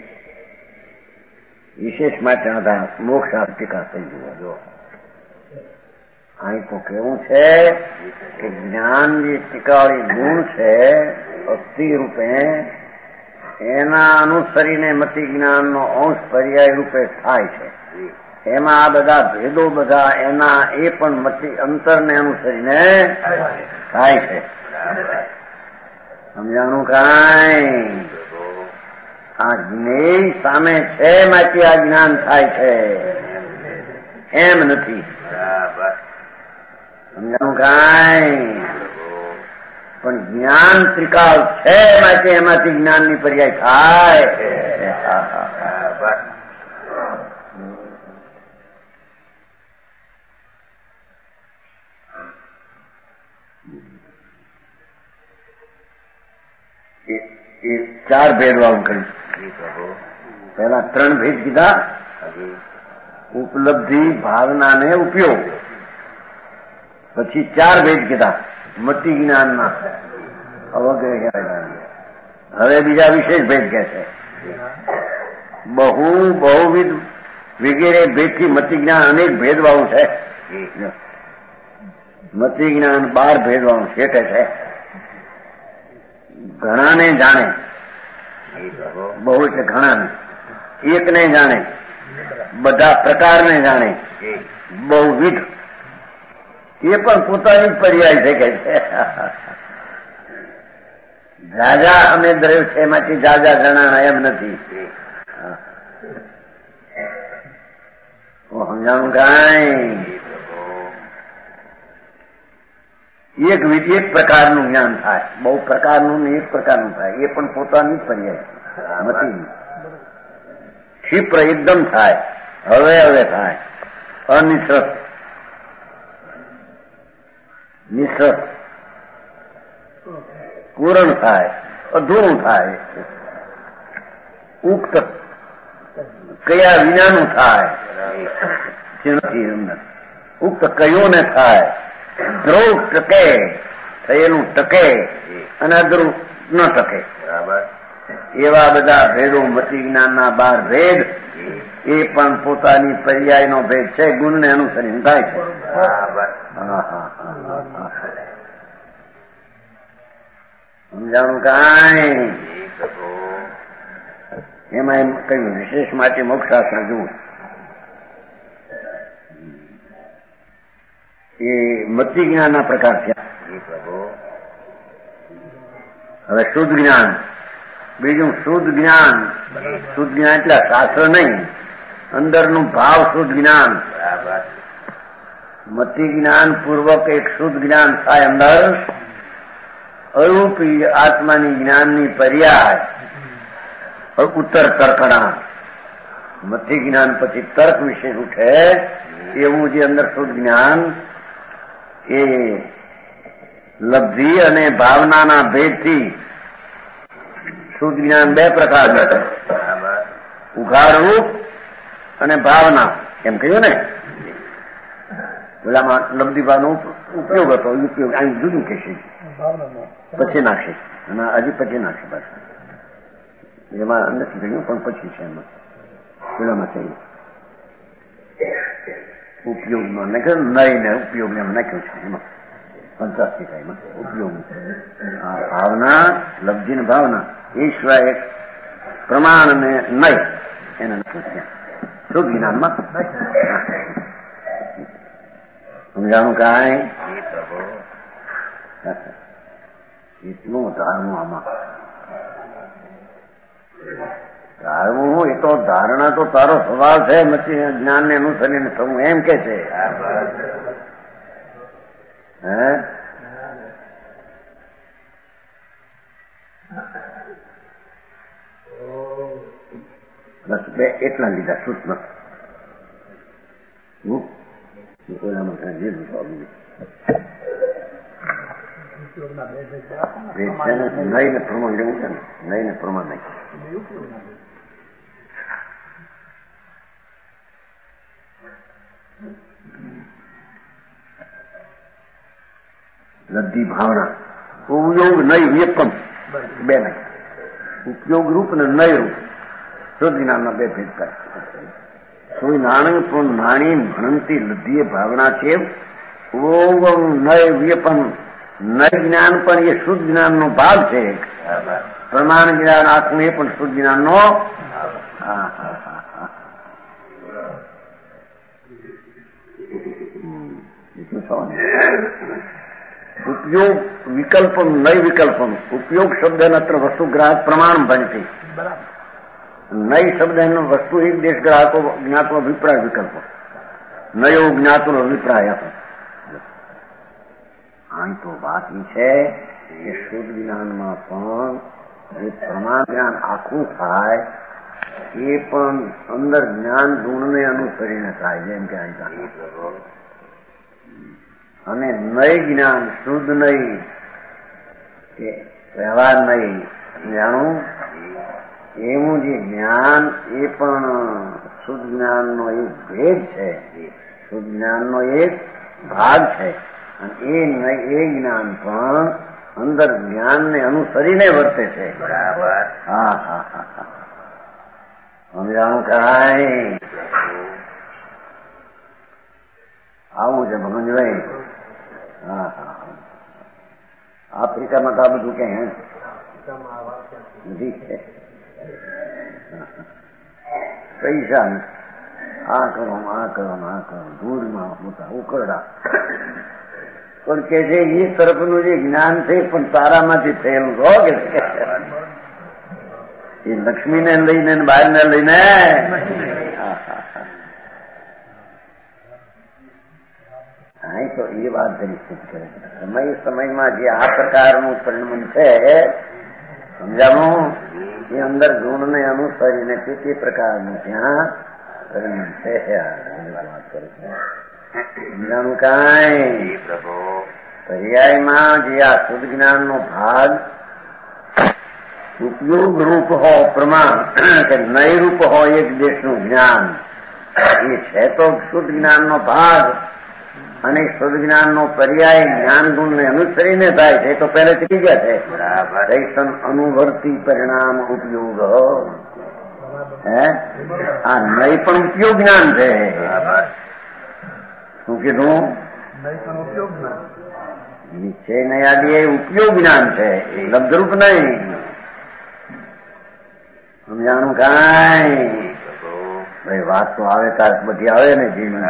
વિશેષ માટે આધાર મોક્ષ ટીકા થઈ જુઓ. અહીં તો કેવું છે કે જ્ઞાન જે ટીકાવાળી ગુણ છે ભક્તિ રૂપે એના અનુસરીને મતિ જ્ઞાનનો અંશ પર્યાય રૂપે થાય છે. એમાં આ બધા ભેદો બધા એના એ પણ મતિ અંતરને અનુસરીને થાય છે. સમજાણું કાંઈ. આ જ્ઞેય સામે છે માંથી આ જ્ઞાન થાય છે એમ નથી. સમજાણું કાંઈ. પણ જ્ઞાન ત્રિકાળ છે માંથી એમાંથી જ્ઞાનની પર્યાય થાય. એ ચાર ભેદ વાળું કર્યું. પહેલા ત્રણ ભેદ કીધા. ઉપલબ્ધિ ભાવના ને ઉપયોગ. પછી ચાર ભેદ કીધા મતિ જ્ઞાનના અવગ્રહ. હવે બીજા વિશેષ ભેદ કે છે. બહુ બહુવિધ વગેરે ભેદથી મતિ જ્ઞાન અનેક ભેદ વાળું છે. મતિ જ્ઞાન બાર ભેદ વાળું શેઠે છે. ઘણાને જાણે. બહુ એટલે ઘણાને. એકને જાણે. બધા પ્રકારને જાણે. બહુવિધ એ પણ પોતાની જ પર્યાય છે કે છે. જાજા અમે દ્રવ્ય છે એમાંથી જાજા જણાણા એમ નથી. સમજાણું કાંઈ. એક એક પ્રકારનું જ્ઞાન થાય. બહુ પ્રકારનું ને એક પ્રકારનું થાય. એ પણ પોતાની જ પર્યાય નથી. ક્ષિપ્ર એકદમ થાય. હવે હવે થાય. અનિશ્ચિત નિશ્ચિત પૂરણ થાય. અધૂરું થાય. ઉક્ત કયા વિનાનું થાય. ઉક્ત કયો ને થાય. ધ્રુવ ટકે થયેલું ટકે અને અધ્રુવ ન ટકે. એવા બધા ભેદો મતિ જ્ઞાનના બાર ભેદ એ પણ પોતાની પર્યાયનો ભેદ છે. ગુણને અનુસરીને થાય છે. સમજાણું કાંઈ. એમાં એમ કહ્યું વિશેષ માટે મોક્ષશાસ્ત્ર જુઓ. એ મતિ જ્ઞાનના પ્રકાર થયા. હવે શુદ્ધ જ્ઞાન. બીજું શુદ્ધ જ્ઞાન. શુદ્ધ જ્ઞાન એટલે શાસ્ત્ર નહીં, અંદરનું ભાવ શુદ્ધ જ્ઞાન. મતિ જ્ઞાન પૂર્વક એક શુદ્ધ જ્ઞાન થાય. અંદર અરૂપી આત્માની જ્ઞાનની પર્યાય ઉત્તર તર્કણા. મતિ જ્ઞાન પછી તર્ક વિશે ઉઠે એવું જે અંદર શુદ્ધ જ્ઞાન એ લબ્ધિ અને ભાવનાના ભેદથી શુદ્ધ જ્ઞાન બે પ્રકારનું છે. ઉઘાડ રૂપ અને ભાવના એમ કહ્યું ને. પેલામાં લબ્ધિ ભાવનો ઉપયોગ હતો, ઉપયોગ અહીં જુદું કહેશે, પછી નાખશે અને હજી પછી નાખશે પાછું. એમાં નથી કહ્યું પણ પછી છે એમાં પેલામાં છે ઉપયોગમાં નાખ્યું, નઈ ને ઉપયોગ એમ નાખ્યું છે એમાં પંચાસ્તિકામાં ઉપયોગ. આ ભાવના લબ્ધિ ને ભાવના એ સિવાય પ્રમાણ ને નઈ એને નાખ્યું છે શુદ્ધ જ્ઞાનમાં. સમજાણું કાંઈ? એટલું ધારવું આમાં ધારવું હું એ તો ધારણા તો તારો સ્વભાવ છે, પછી જ્ઞાન ને અનુસરીને થવું એમ કે છે. હે બસ બે એટલા લીધા સૂચના. ઓલામાં કઈ લીધું તો નઈ ને પ્રમાણ લેવું છે ને, નઈ ને પ્રમાણ નહીં. લબ્ધિ ભાવના ઉપયોગ નઈ વ્યપમ બે નહીં. ઉપયોગ રૂપ ને નય રૂપ શુદ્ધ જ્ઞાનના બે ભેદ કરે. કોઈ નાણું પણ નાણી ભણતી લબ્ધિ ભાવના છે. ઓમ નય વ્યપમ નય જ્ઞાન પણ એ શુદ્ધ જ્ઞાનનો ભાગ છે. પ્રમાણ જ્ઞાન આખું એ પણ શુદ્ધ જ્ઞાનનો. ઉપયોગ વિકલ્પમ નય વિકલ્પમ. ઉપયોગ શબ્દ અત્ર વસ્તુ ગ્રાહક પ્રમાણ બનતી. નય શબ્દ એનો વસ્તુ એક દેશ ગ્રાહકો જ્ઞાતો અભિપ્રાય વિકલ્પ નયો જ્ઞાતો અભિપ્રાય આપો. અહીં તો વાત એ છે કે શુદ્ધ જ્ઞાનમાં પણ જે પ્રમાણ જ્ઞાન આખું થાય એ પણ અંદર જ્ઞાન ગુણને અનુસરીને થાય. જેમ કે અહીં અને નય જ્ઞાન શુદ્ધ નહીં કે વ્યવહાર નહીં જાણું એવું જે જ્ઞાન એ પણ શુદ્ધ જ્ઞાનનો એક ભેદ છે, શુદ્ધ જ્ઞાનનો એક ભાગ છે. અને એ એ જ્ઞાન પણ અંદર જ્ઞાનને અનુસરીને વર્તે છે. બરાબર. હા હા હા હા સમજાણું કાંઈ? આવું છે ભગવાનભાઈ. હા હા આફ્રિકામાં તો આ બધું ક્યાં નથી છે. પૈસા આ કરો આ કરો આ કરો ધૂળમાં મોટા ઉકરડા પણ કે છે એ તરફનું જે જ્ઞાન છે પણ તારામાંથી થયેલું છો કે એ લક્ષ્મીને લઈને બહારને લઈને હા તો એ વાત નિશ્ચિત કરે. સમય સમયમાં જે આ પ્રકારનું પરિણામ છે સમજાવું એ અંદર ગુણને અનુસરીને તે તે પ્રકારનું ત્યાં પરિણામ છે. વાત કરે છે સમજાણું કાંઈ? પર્યાયમાં જે આ શુદ્ધ જ્ઞાનનો ભાગ ઉપયોગ રૂપ હો પ્રમાણ કે નય રૂપ હોય એક દેશનું જ્ઞાન એ છે તો શુદ્ધ જ્ઞાનનો ભાગ અને શુદ્ધ જ્ઞાનનો પર્યાય જ્ઞાન ગુણને અનુસરીને થાય છે તો પહેલેથી થઈ ગયા છે. દૈશન અનુવર્તી પરિણામ ઉપયોગ હે આ નય પણ ઉપયોગ જ્ઞાન છે. શું કીધું? નીચે નયાદી એ ઉપયોગ જ્ઞાન છે, એ લબ્ધરૂપ નહીં. સમજાણું કાંઈ? ભાઈ વાત તો આવે તાર બધી આવે ને જીવન.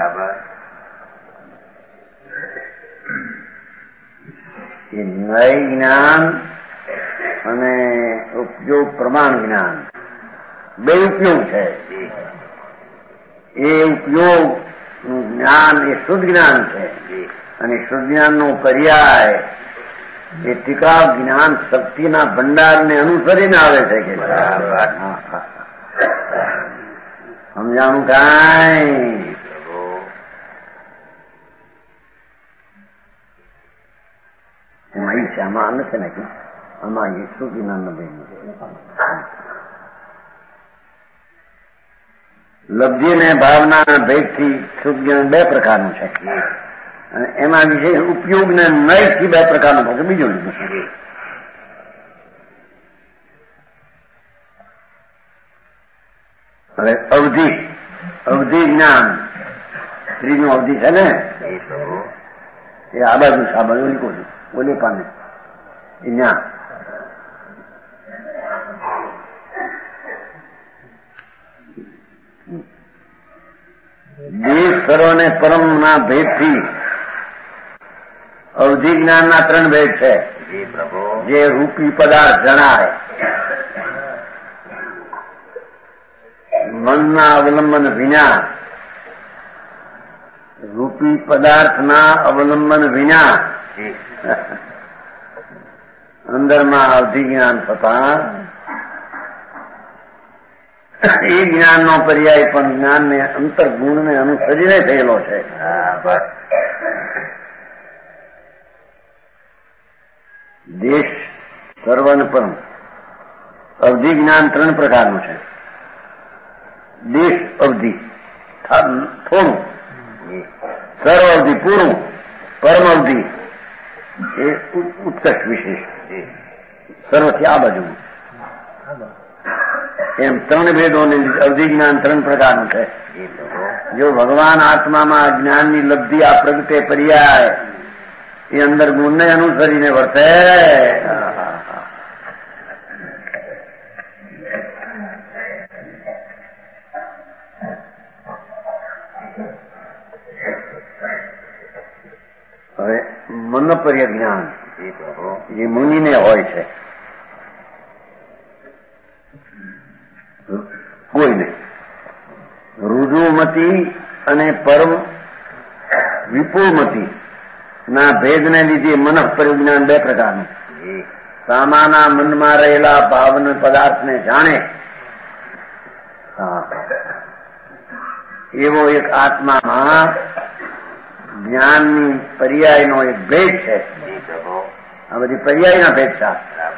એ નય જ્ઞાન અને ઉપયોગ પ્રમાણ જ્ઞાન બે ઉપયોગ છે. એ ઉપયોગ નું જ્ઞાન એ શુદ્ધ જ્ઞાન છે અને શુદ્ધ જ્ઞાનનો પર્યાય એ ટીકા જ્ઞાન શક્તિના ભંડારને અનુસરીને આવે છે કે સમજાણું કાંઈ? આમાં નથી નાખ્યું, આમાં એ સુખ જ્ઞાન નો ભેદ નથી. લબ્ધિ અને ભાવના ભેદથી સુખ જ્ઞાન બે પ્રકારનું છે, અને એમાં વિશે ઉપયોગ ને નયથી બે પ્રકારનું થશે. બીજું લીધું હવે અવધિ અવધિ જ્ઞાન સ્ત્રીનું અવધિ છે ને, એ આ બાજુ આ બાજુ લીધું છું ઓલી પામે એ જ્ઞાન. દેશ સર્વ અને પરમ ના ભેદ થી અવધિ જ્ઞાન ના ત્રણ ભેદ છે. જે રૂપી પદાર્થ જણાય, મનના અવલંબન વિના, રૂપી પદાર્થના અવલંબન વિના અંદરમાં અવધિ જ્ઞાન થતા એ જ્ઞાનનો પર્યાય પણ જ્ઞાનને અંતર્ગુણને અનુસરીને થયેલો છે. દેશ સર્વન પરમ અવધિ જ્ઞાન ત્રણ પ્રકારનું છે. દેશ અવધિ થોડું, સર્વ અવધિ પૂરું, પરમ અવધિ એ ઉત્કૃષ્ટ વિશેષ, સર્વથી આ બાજુ. એમ ત્રણ ભેદોની અવધિ જ્ઞાન ત્રણ પ્રકારનું છે. જો ભગવાન આત્મામાં જ્ઞાનની લબ્ધિ આ પ્રગટે પર્યાય એ અંદર ગુણને અનુસરીને વર્તે. હવે મનોપર્ય જ્ઞાન જે મુનિને હોય છે, કોઈને રુજુમતી અને પરમ વિપુલમતી ના ભેદને લીધે મનઃપર્ય જ્ઞાન બે પ્રકારનું. સામાના મનમાં રહેલા ભાવન પદાર્થને જાણે એવો એક આત્મામાં જ્ઞાનની પર્યાયનો એક ભેદ છે. આ બધી પર્યાયના ભેદ છે.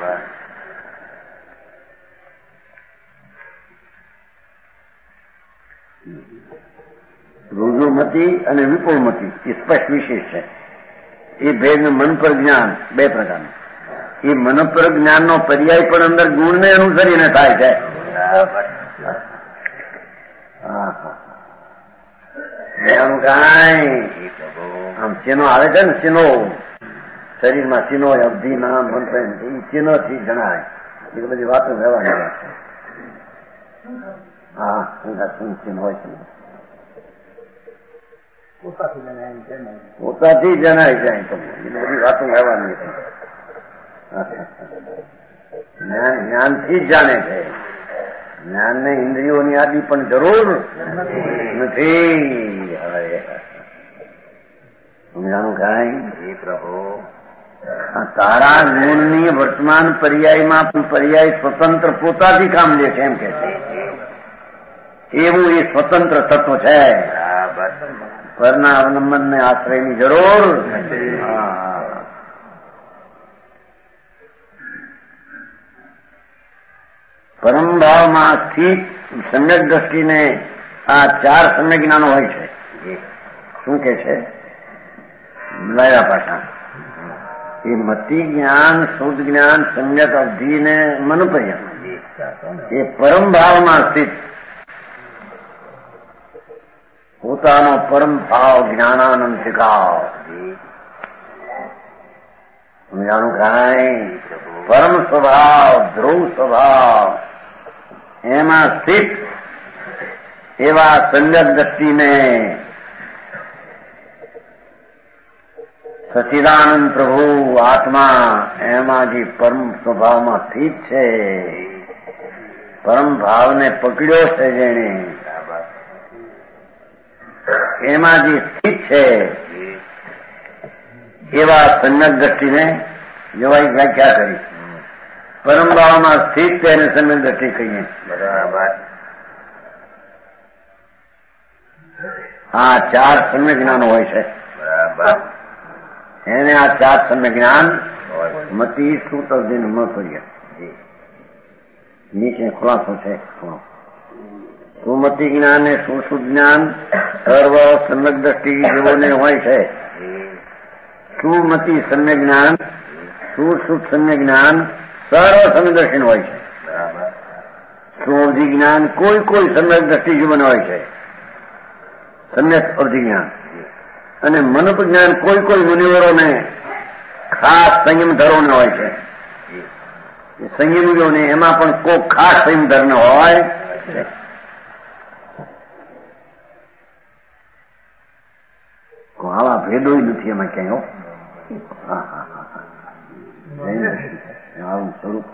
રુજુમતી અને વિપુલમતી એ સ્પષ્ટ વિશેષ છે. એ ભેદ મન પર જ્ઞાન બે પ્રકારનું. એ મન પર જ્ઞાનનો પર્યાય પણ અંદર ગુણને અનુસરીને થાય છે. એમ કાંઈ આમ ચિહ્નો આવે છે ને, ચિહ્નો શરીરમાં ચિહ્નો અવધિ નામ મંત્ર એ ચિહ્નથી જણાય. એ બધી વાતો રહેવાની વાત છે. હા શું ચિહ્ન હોય છે, પોતાથી જણાય જાય. તમને એ બધી વાતો રહેવાની છે. જ્ઞાનથી જ જાણે છે. જ્ઞાનને ઇન્દ્રિયોની આદિ પણ જરૂર નથી. સમજાણું કાંઈ પ્રભુ તારા ગુણની વર્તમાન પર્યાયમાં પણ પર્યાય સ્વતંત્ર પોતાથી કામ લે છે એમ કે છે. એવું એ સ્વતંત્ર તત્વ છે. પરના અવલંબનને આશ્રયની જરૂર. પરમ ભાવમાં સ્થિત સમ્યક દ્રષ્ટિને આ ચાર સમ્યક જ્ઞાનો હોય છે. શું કે છે લાયા પાછા? એ મતિ જ્ઞાન, શુદ્ધ જ્ઞાન, સમ્યક અવધિ ને મનોપર્ય એ પરમ ભાવમાં સ્થિત પોતાનો પરમ ભાવ જ્ઞાનાનંદ શીખાવ. સમજાણું કાંઈ? પરમ સ્વભાવ, ધ્રુવ સ્વભાવ એમાં સ્થિત એવા સમ્યક દ્રષ્ટિને સચિદાનંદ પ્રભુ આત્મા એમાં જે પરમ સ્વભાવમાં સ્થિત છે, પરમ ભાવને પકડ્યો છે જેને, એમાં જે સ્થિત છે એવા સમ્યક દ્રષ્ટિને જોવાઈ વ્યાખ્યા કરી. પરમ ભાવમાં સ્થિત તેને સમ્યક દ્રષ્ટિ કહીએ. બરાબર. હા, ચાર સમ્યક જ્ઞાનો હોય છે. બરાબર. એને આ ચાર સમ્યક જ્ઞાન મતિ સુત અર્જુન ન કરીએ નીચે ખુલાસો છે. સુમતિ જ્ઞાન એ સુસુદ જ્ઞાન સર્વ સમ્યક દ્રષ્ટિ જેવોને હોય છે. સુમતિ સમ્યક જ્ઞાન સુસુદ સમ્યક જ્ઞાન સર્વ સમ્યક દ્રષ્ટિ હોય છે. સુઅવધિ જ્ઞાન કોઈ કોઈ સમ્યક દ્રષ્ટિ જીવન હોય છે, સમ્યક અવધિ જ્ઞાન. અને મનોપ જ્ઞાન કોઈ કોઈ મુનિવરોને ખાસ સંયમ ધરોને હોય છે. સંયમીઓને એમાં પણ કોઈ ખાસ સંયમ ધરને હોય છે. આવા ભેદો નથી એમાં ક્યાંય. હા હા હા આવું સ્વરૂપ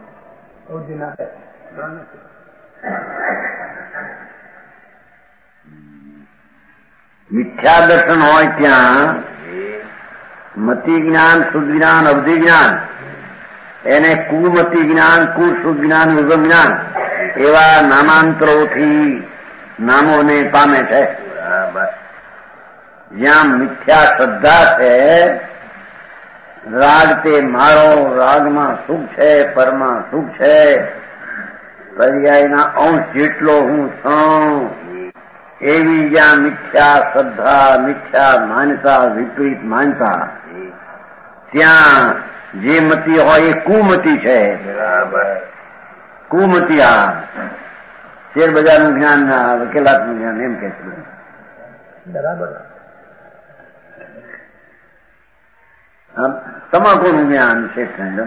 મિથ્યા દર્શન હોય ત્યાં મતિ જ્ઞાન, શુદ્ધ જ્ઞાન, અવધિ જ્ઞાન, એને કુમતિ જ્ઞાન, કુશુદ્ધ જ્ઞાન, વિગમ જ્ઞાન એવા નામાંતરોથી નામોને પામે છે. જ્યાં મિથ્યા શ્રદ્ધા છે, રાગ તે મારો, રાગમાં સુખ છે, પરમાં સુખ છે, પર્યાયના અંશ જેટલો હું છું, એવી જ્યાં મિથ્યા શ્રદ્ધા, મિથ્યા માનતા, વિપરીત માનતા, ત્યાં જે મતિ હોય એ કુમતિ છે. કુમતિ આ શેર બજારનું જ્ઞાન, વકીલાતનું જ્ઞાન એમ કે છે. બરાબર. તમાકુનું જ્ઞાન છે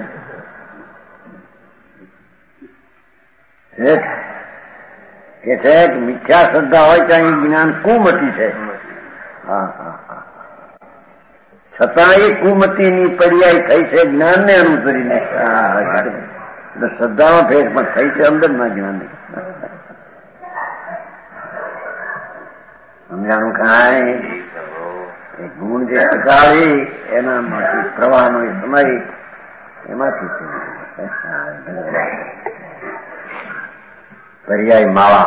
કે છે કે મિથ્યા શ્રદ્ધા હોય ત્યાં એ જ્ઞાન કુમતિ છે. હા હા હા છતાં એ કુમતિની પર્યાય થઈ છે જ્ઞાનને અનુસરીને. શ્રદ્ધામાં ફેર પણ થઈ છે અંદરના જ્ઞાન. સમજાણું કાંઈ એ ગુણ જે ટકાવી એનામાંથી પ્રવાહનો એ સમય એમાંથી પર્યાય માવા.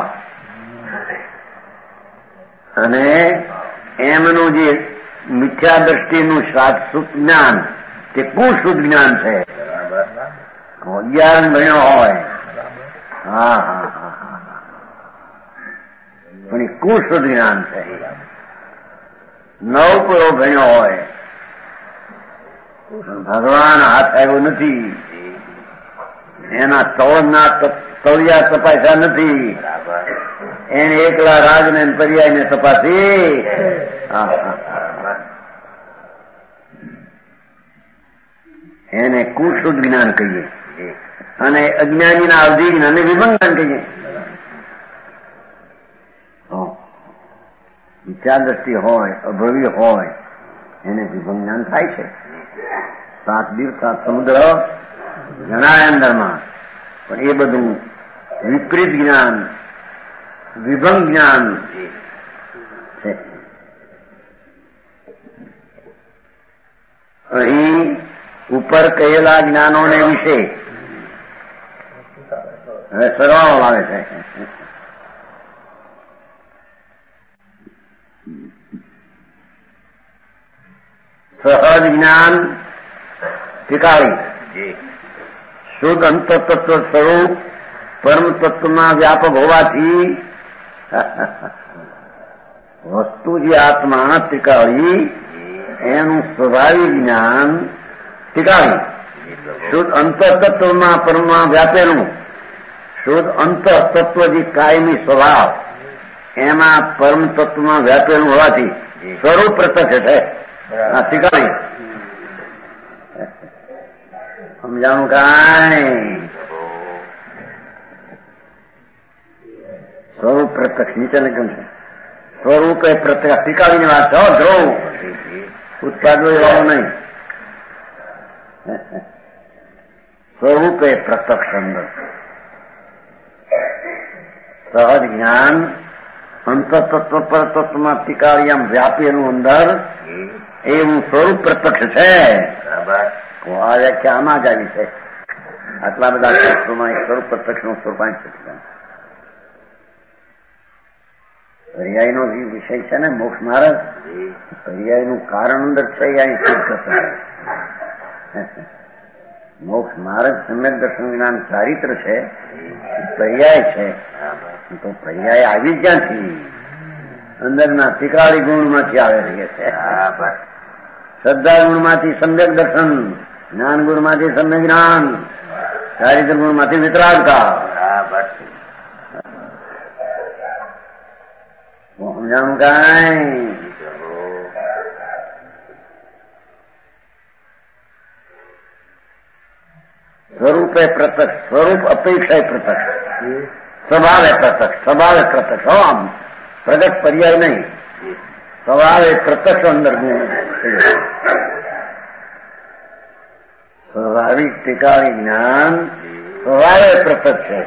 અને એમનું જે મિથ્યા દ્રષ્ટિનું શાશ્વત જ્ઞાન તે કુશુદ્ધ જ્ઞાન છે. અગિયાર ભણ્યો હોય, હા હા હા હા પણ એ કુશુદ્ધ જ્ઞાન છે. નવ પૂરો ભણ્યો હોય, ભગવાન હાથ આવ્યો નથી, એના તોડના તળિયા તપાસ્યા નથી, એને એકલા રાજને પર્યાયને તપાસી. એને કુશુદ્ધ જ્ઞાન કહીએ. અને અજ્ઞાનીના અવધિ જ્ઞાનને વિભંગ જ્ઞાન કહીએ. વિચાર દ્રષ્ટિ હોય, અભવી હોય, એને વિભંગ જ્ઞાન થાય છે. સાત દિવસ સાત સમુદ્ર ઘણા અંદરમાં, પણ એ બધું વિપરીત જ્ઞાન, વિભંગ જ્ઞાન છે. અહીં ઉપર કહેલા જ્ઞાનોને વિશે હવે સરવાળો લાવે છે. સહજ જ્ઞાન ટીકાળી શુદ્ધ અંતતત્વ સ્વરૂપ પરમ તત્વમાં વ્યાપક હોવાથી વસ્તુ જે આત્મા ટીકાળી એનું સ્વાભાવિક જ્ઞાન ટીકાળી શુદ્ધ અંતતત્વમાં પરમમાં વ્યાપેલું શુદ્ધ અંતતત્વ જે કાયમી સ્વભાવ એમાં પરમ તત્વમાં વ્યાપેલું હોવાથી સ્વરૂપ પ્રત્યક્ષ છે. ટીકાળી સમજાણું કાંઈ સ્વરૂપ પ્રત્યક્ષ નીચે લખેલું છે. સ્વરૂપે પ્રત્યક્ષ ટીકાળીની વાત છો ધ્રુવ ઉત્પાદો એવો નહીં. સ્વરૂપે પ્રત્યક્ષ અંદર સહજ જ્ઞાન અંતતત્વ પરતત્વમાં ટીકાળી આમ વ્યાપેલું અંદર એવું સ્વરૂપ પ્રત્યક્ષ છે. આ વ્યાખ્યા આમાં જ આવી છે. આટલા બધા શાસ્ત્રોમાં એક સ્વરૂપ પ્રત્યક્ષનું સ્વરૂપાંશ છે. પર્યાયનો જે વિષય છે ને મોક્ષ માર્ગ, પર્યાયનું કારણ અંદર છે અહીં સિદ્ધ થશે. મોક્ષ માર્ગ સમ્યક દર્શન જ્ઞાન ચારિત્ર છે, પર્યાય છે. તો પર્યાય આવી ક્યાંથી? અંદરના ત્રિકાળી ગુણમાંથી આવે છે. શ્રદ્ધા ગુણમાંથી સમ્યક દર્શન, જ્ઞાન ગુણમાંથી સમ્યક જ્ઞાન, ચારિત્ર ગુણમાંથી વિતરાગતા. સમજાણું કાંઈ? સ્વરૂપે પ્રત્યક્ષ, સ્વરૂપ અપેક્ષા પ્રત્યક્ષ, સ્વભાવે પ્રત્યક્ષ, સ્વભાવે પ્રત્યક્ષ. હો આમ પ્રગટ પર્યાય નહીં, સ્વભાવે પ્રત્યક્ષ અંદર સ્વાભાવિક ટીકાળી જ્ઞાન સ્વભાવે પ્રત્યક્ષ છે.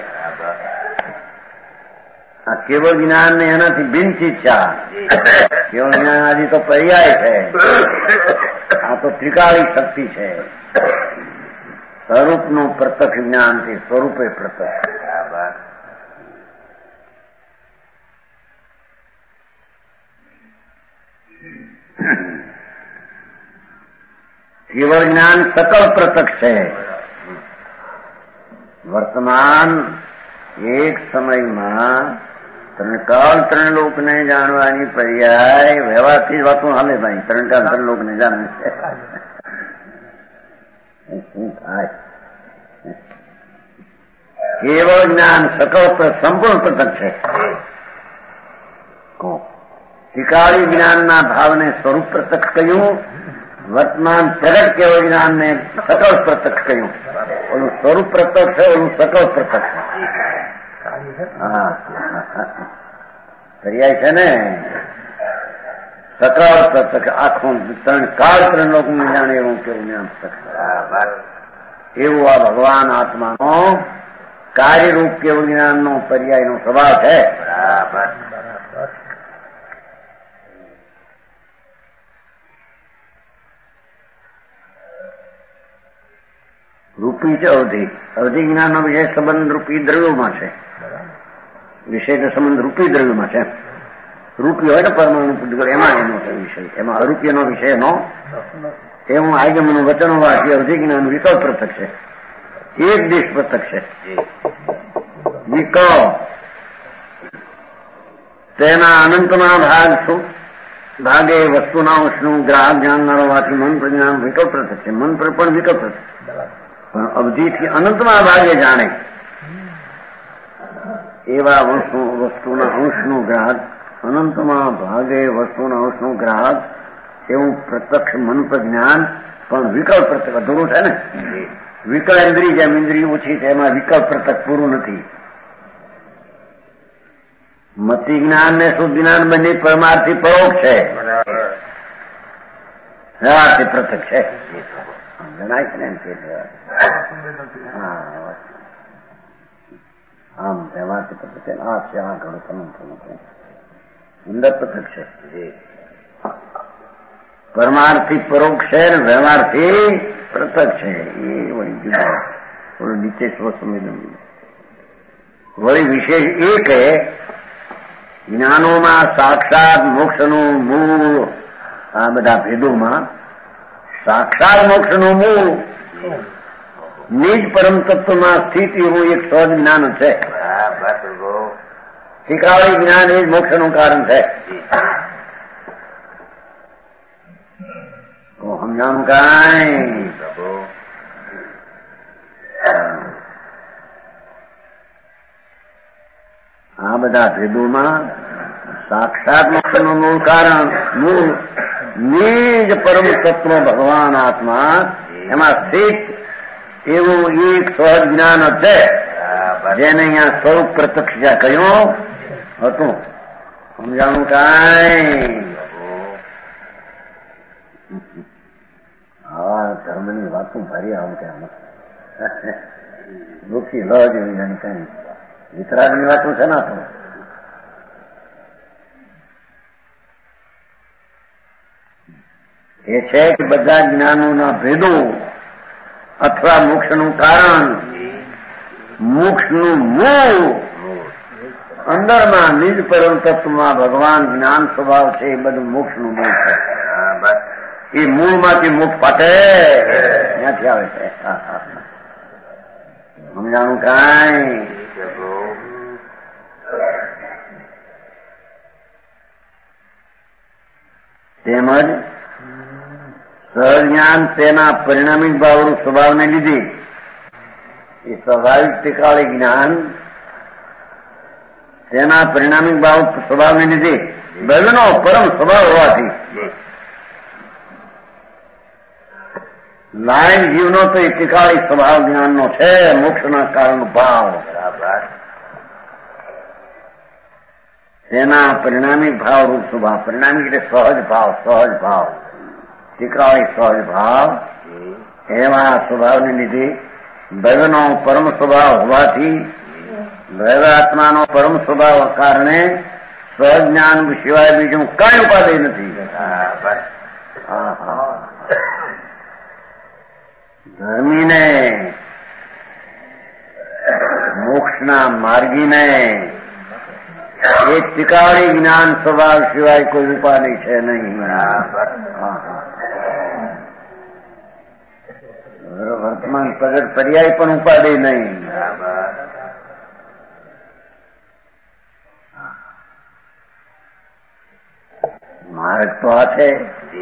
આ કેવળ જ્ઞાન ને એનાથી ભિન્ન ચીજ છે. કેવળ જ્ઞાન આજે તો પર્યાય છે, આ તો ત્રિકાળી શક્તિ છે. સ્વરૂપનું પ્રત્યક્ષ જ્ઞાનથી સ્વરૂપે પ્રત્યક્ષ. કેવળ જ્ઞાન સકળ પ્રત્યક્ષ છે. વર્તમાન એક સમયમાં ત્રણ કાળ ત્રણ લોકને જાણવાની પર્યાય વ્યવહારથી જ વાતો હાલે ભાઈ. ત્રણ કાળ ત્રણ લોકને જાણે છે. શું થાય? કેવળ જ્ઞાન સકળ સંપૂર્ણ પ્રત્યક્ષ છે. ત્રિકાળી જ્ઞાનના ભાવને સ્વરૂપ પ્રત્યક્ષ કહ્યું, વર્તમાન પ્રગટ કેવળ જ્ઞાનને સકળ પ્રત્યક્ષ કહ્યું. ઓલું સ્વરૂપ પ્રત્યક્ષ છે, ઓલું સકળ પ્રત્યક્ષ. હા પર્યાય છે ને. સકળ પ્રત્યક્ષ આખું ત્રણ કાળ ત્રણ લોકને જાણે એવું કેવું જ્ઞાન પ્રત્યક્ષ. એવું આ ભગવાન આત્માનો કાર્યરૂપ કેવું જ્ઞાનનો પર્યાયનો સ્વભાવ છે. રૂપી છે અવધિ. અવધિ જ્ઞાનનો વિષય સંબંધ રૂપી દ્રવ્યોમાં છે. વિષય તો સંબંધ રૂપી દ્રવ્યોમાં છે. રૂપી હોય ને પરમાણુ પુદ્ગળ, એમાં એનો વિષય, એમાં અરૂપીયનો વિષય નો. એવું આગમનું વચનો વાંચી અવધિ જ્ઞાન વિકલ્પ પ્રત્યક્ષ છે. એક દેશ પ્રત્યક્ષ છે. વિકલ્પ તેના અનંતના ભાગ શું ભાગે વસ્તુના અંશનું ગ્રાહક જાણનારો હોવાથી મન પ્રજ્ઞાન વિકલ્પ પ્રત્યક્ષ છે. મન પર પણ વિકલ્પ પ્રત્યક્ષ, પણ અવધિથી અનંતમાં ભાગે જાણે એવા વસ્તુના અંશનું ગ્રાહક, અનંતમાં ભાગે વસ્તુના અંશનું ગ્રાહક એવું પ્રત્યક્ષ મન પ્રજ્ઞાન પણ વિકલ્પ પ્રત્યક્ષ અધૂરું છે ને. વિકલ્પ ઇન્દ્રિય જેમ ઇન્દ્રિય ઓછી છે, એમાં વિકલ્પ પ્રત્યક્ષ પૂરું નથી. મતિ જ્ઞાન ને શુદ્ધ જ્ઞાન બંને પરમાર્થી પરોક્ષ છે. હા તે પ્રત્યક્ષ છે. જણાય છે ને એમ કે આમ વ્યવહારથી પ્રત્યક્ષ છે. આ છે આ ઘણું સમન અંદર પ્રત્યક્ષ છે. પરમાર્થી પરોક્ષ છે ને વ્યવહારથી પ્રત્યક્ષ છે. એ વળી જુદા થોડું નીચે સ્વસંવેદન. વળી વિશેષ એ કે જ્ઞાનોમાં સાક્ષાત મોક્ષનું મૂળ, આ બધા ભેદોમાં સાક્ષાત મોક્ષનું મૂળ નિજ પરમ તત્વમાં સ્થિત એવું એક સહજ જ્ઞાન છે. શીખાવડી જ્ઞાન એ જ મોક્ષનું કારણ છે. તો સમજાણું કાંઈ? આ બધા ભેદોમાં સાક્ષાત મોક્ષનું મૂળ કારણ, મૂળ નિજ પરમ તત્વ ભગવાન આત્મા એમાં સ્થિત એવું એક સહજ જ્ઞાન છે, જેને અહીંયા સ્વરૂપ પ્રત્યક્ષ જ્યાં કહ્યું હતું. સમજાણું કાંઈ? હા ધર્મની વાતો ભારી આવું કે દુઃખી લ જેવી જાણી કઈ વિતરાગની વાતો છે ના. તો એ છે કે બધા જ્ઞાનોના ભેદો અથવા મોક્ષનું કારણ, મોક્ષનું મૂળ અંદરમાં નિજ પરમ તત્વમાં ભગવાન જ્ઞાન સ્વભાવ છે. એ બધું મોક્ષનું મૂળ છે. એ મૂળમાંથી મોક્ષ પાટે ત્યાંથી આવે છે. સમજાણું કાંઈ? તેમજ સહજ્ઞાન તેના પરિણામિક ભાવરૂપ સ્વભાવને લીધે એ સ્વાભાવિક ટીકાળી જ્ઞાન તેના પરિણામિક ભાવ સ્વભાવને લીધે બધાનો પરમ સ્વભાવ હોવાથી લાયક જીવનો તો એ ટીકાળી સ્વભાવ જ્ઞાનનો છે, મોક્ષના કારણ ભાવ. તેના પરિણામિક ભાવ રૂપ સ્વભાવ, પરિણામિક એટલે સહજ ભાવ, સહજ ભાવ, ટીકાળી સહજ ભાવ, એવા સ્વભાવને લીધે દૈવનો પરમ સ્વભાવ હોવાથી દૈવાત્માનો પરમ સ્વભાવ કારણે સહજ જ્ઞાન સિવાય બીજું કઈ ઉપાધિ નથી. ધર્મીને મોક્ષના માર્ગીને એ ટીકાળી જ્ઞાન સ્વભાવ સિવાય કોઈ ઉપાધિ છે નહીં. વર્તમાન પ્રગટ પર્યાય પણ ઉપાધિ નહીં. માર્ગ તો આ છે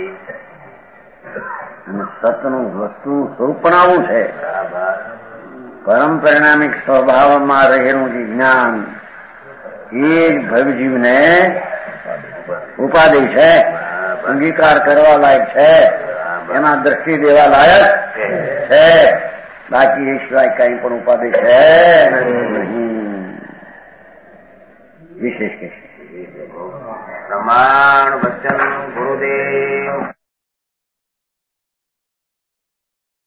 અને સતનું વસ્તુનું સ્વરૂપ પણ આવું છે. પરમ પરિણામિક સ્વભાવમાં રહેલું જે જ્ઞાન એ ભવજીવને ઉપાધિ છે, અંગીકાર કરવા લાયક છે, એમાં દ્રષ્ટિ દેવા લાયક છે. બાકી એ સિવાય કઈ પણ ઉપાધિ છે નહીં. વિશેષ કે પ્રમાણ વચન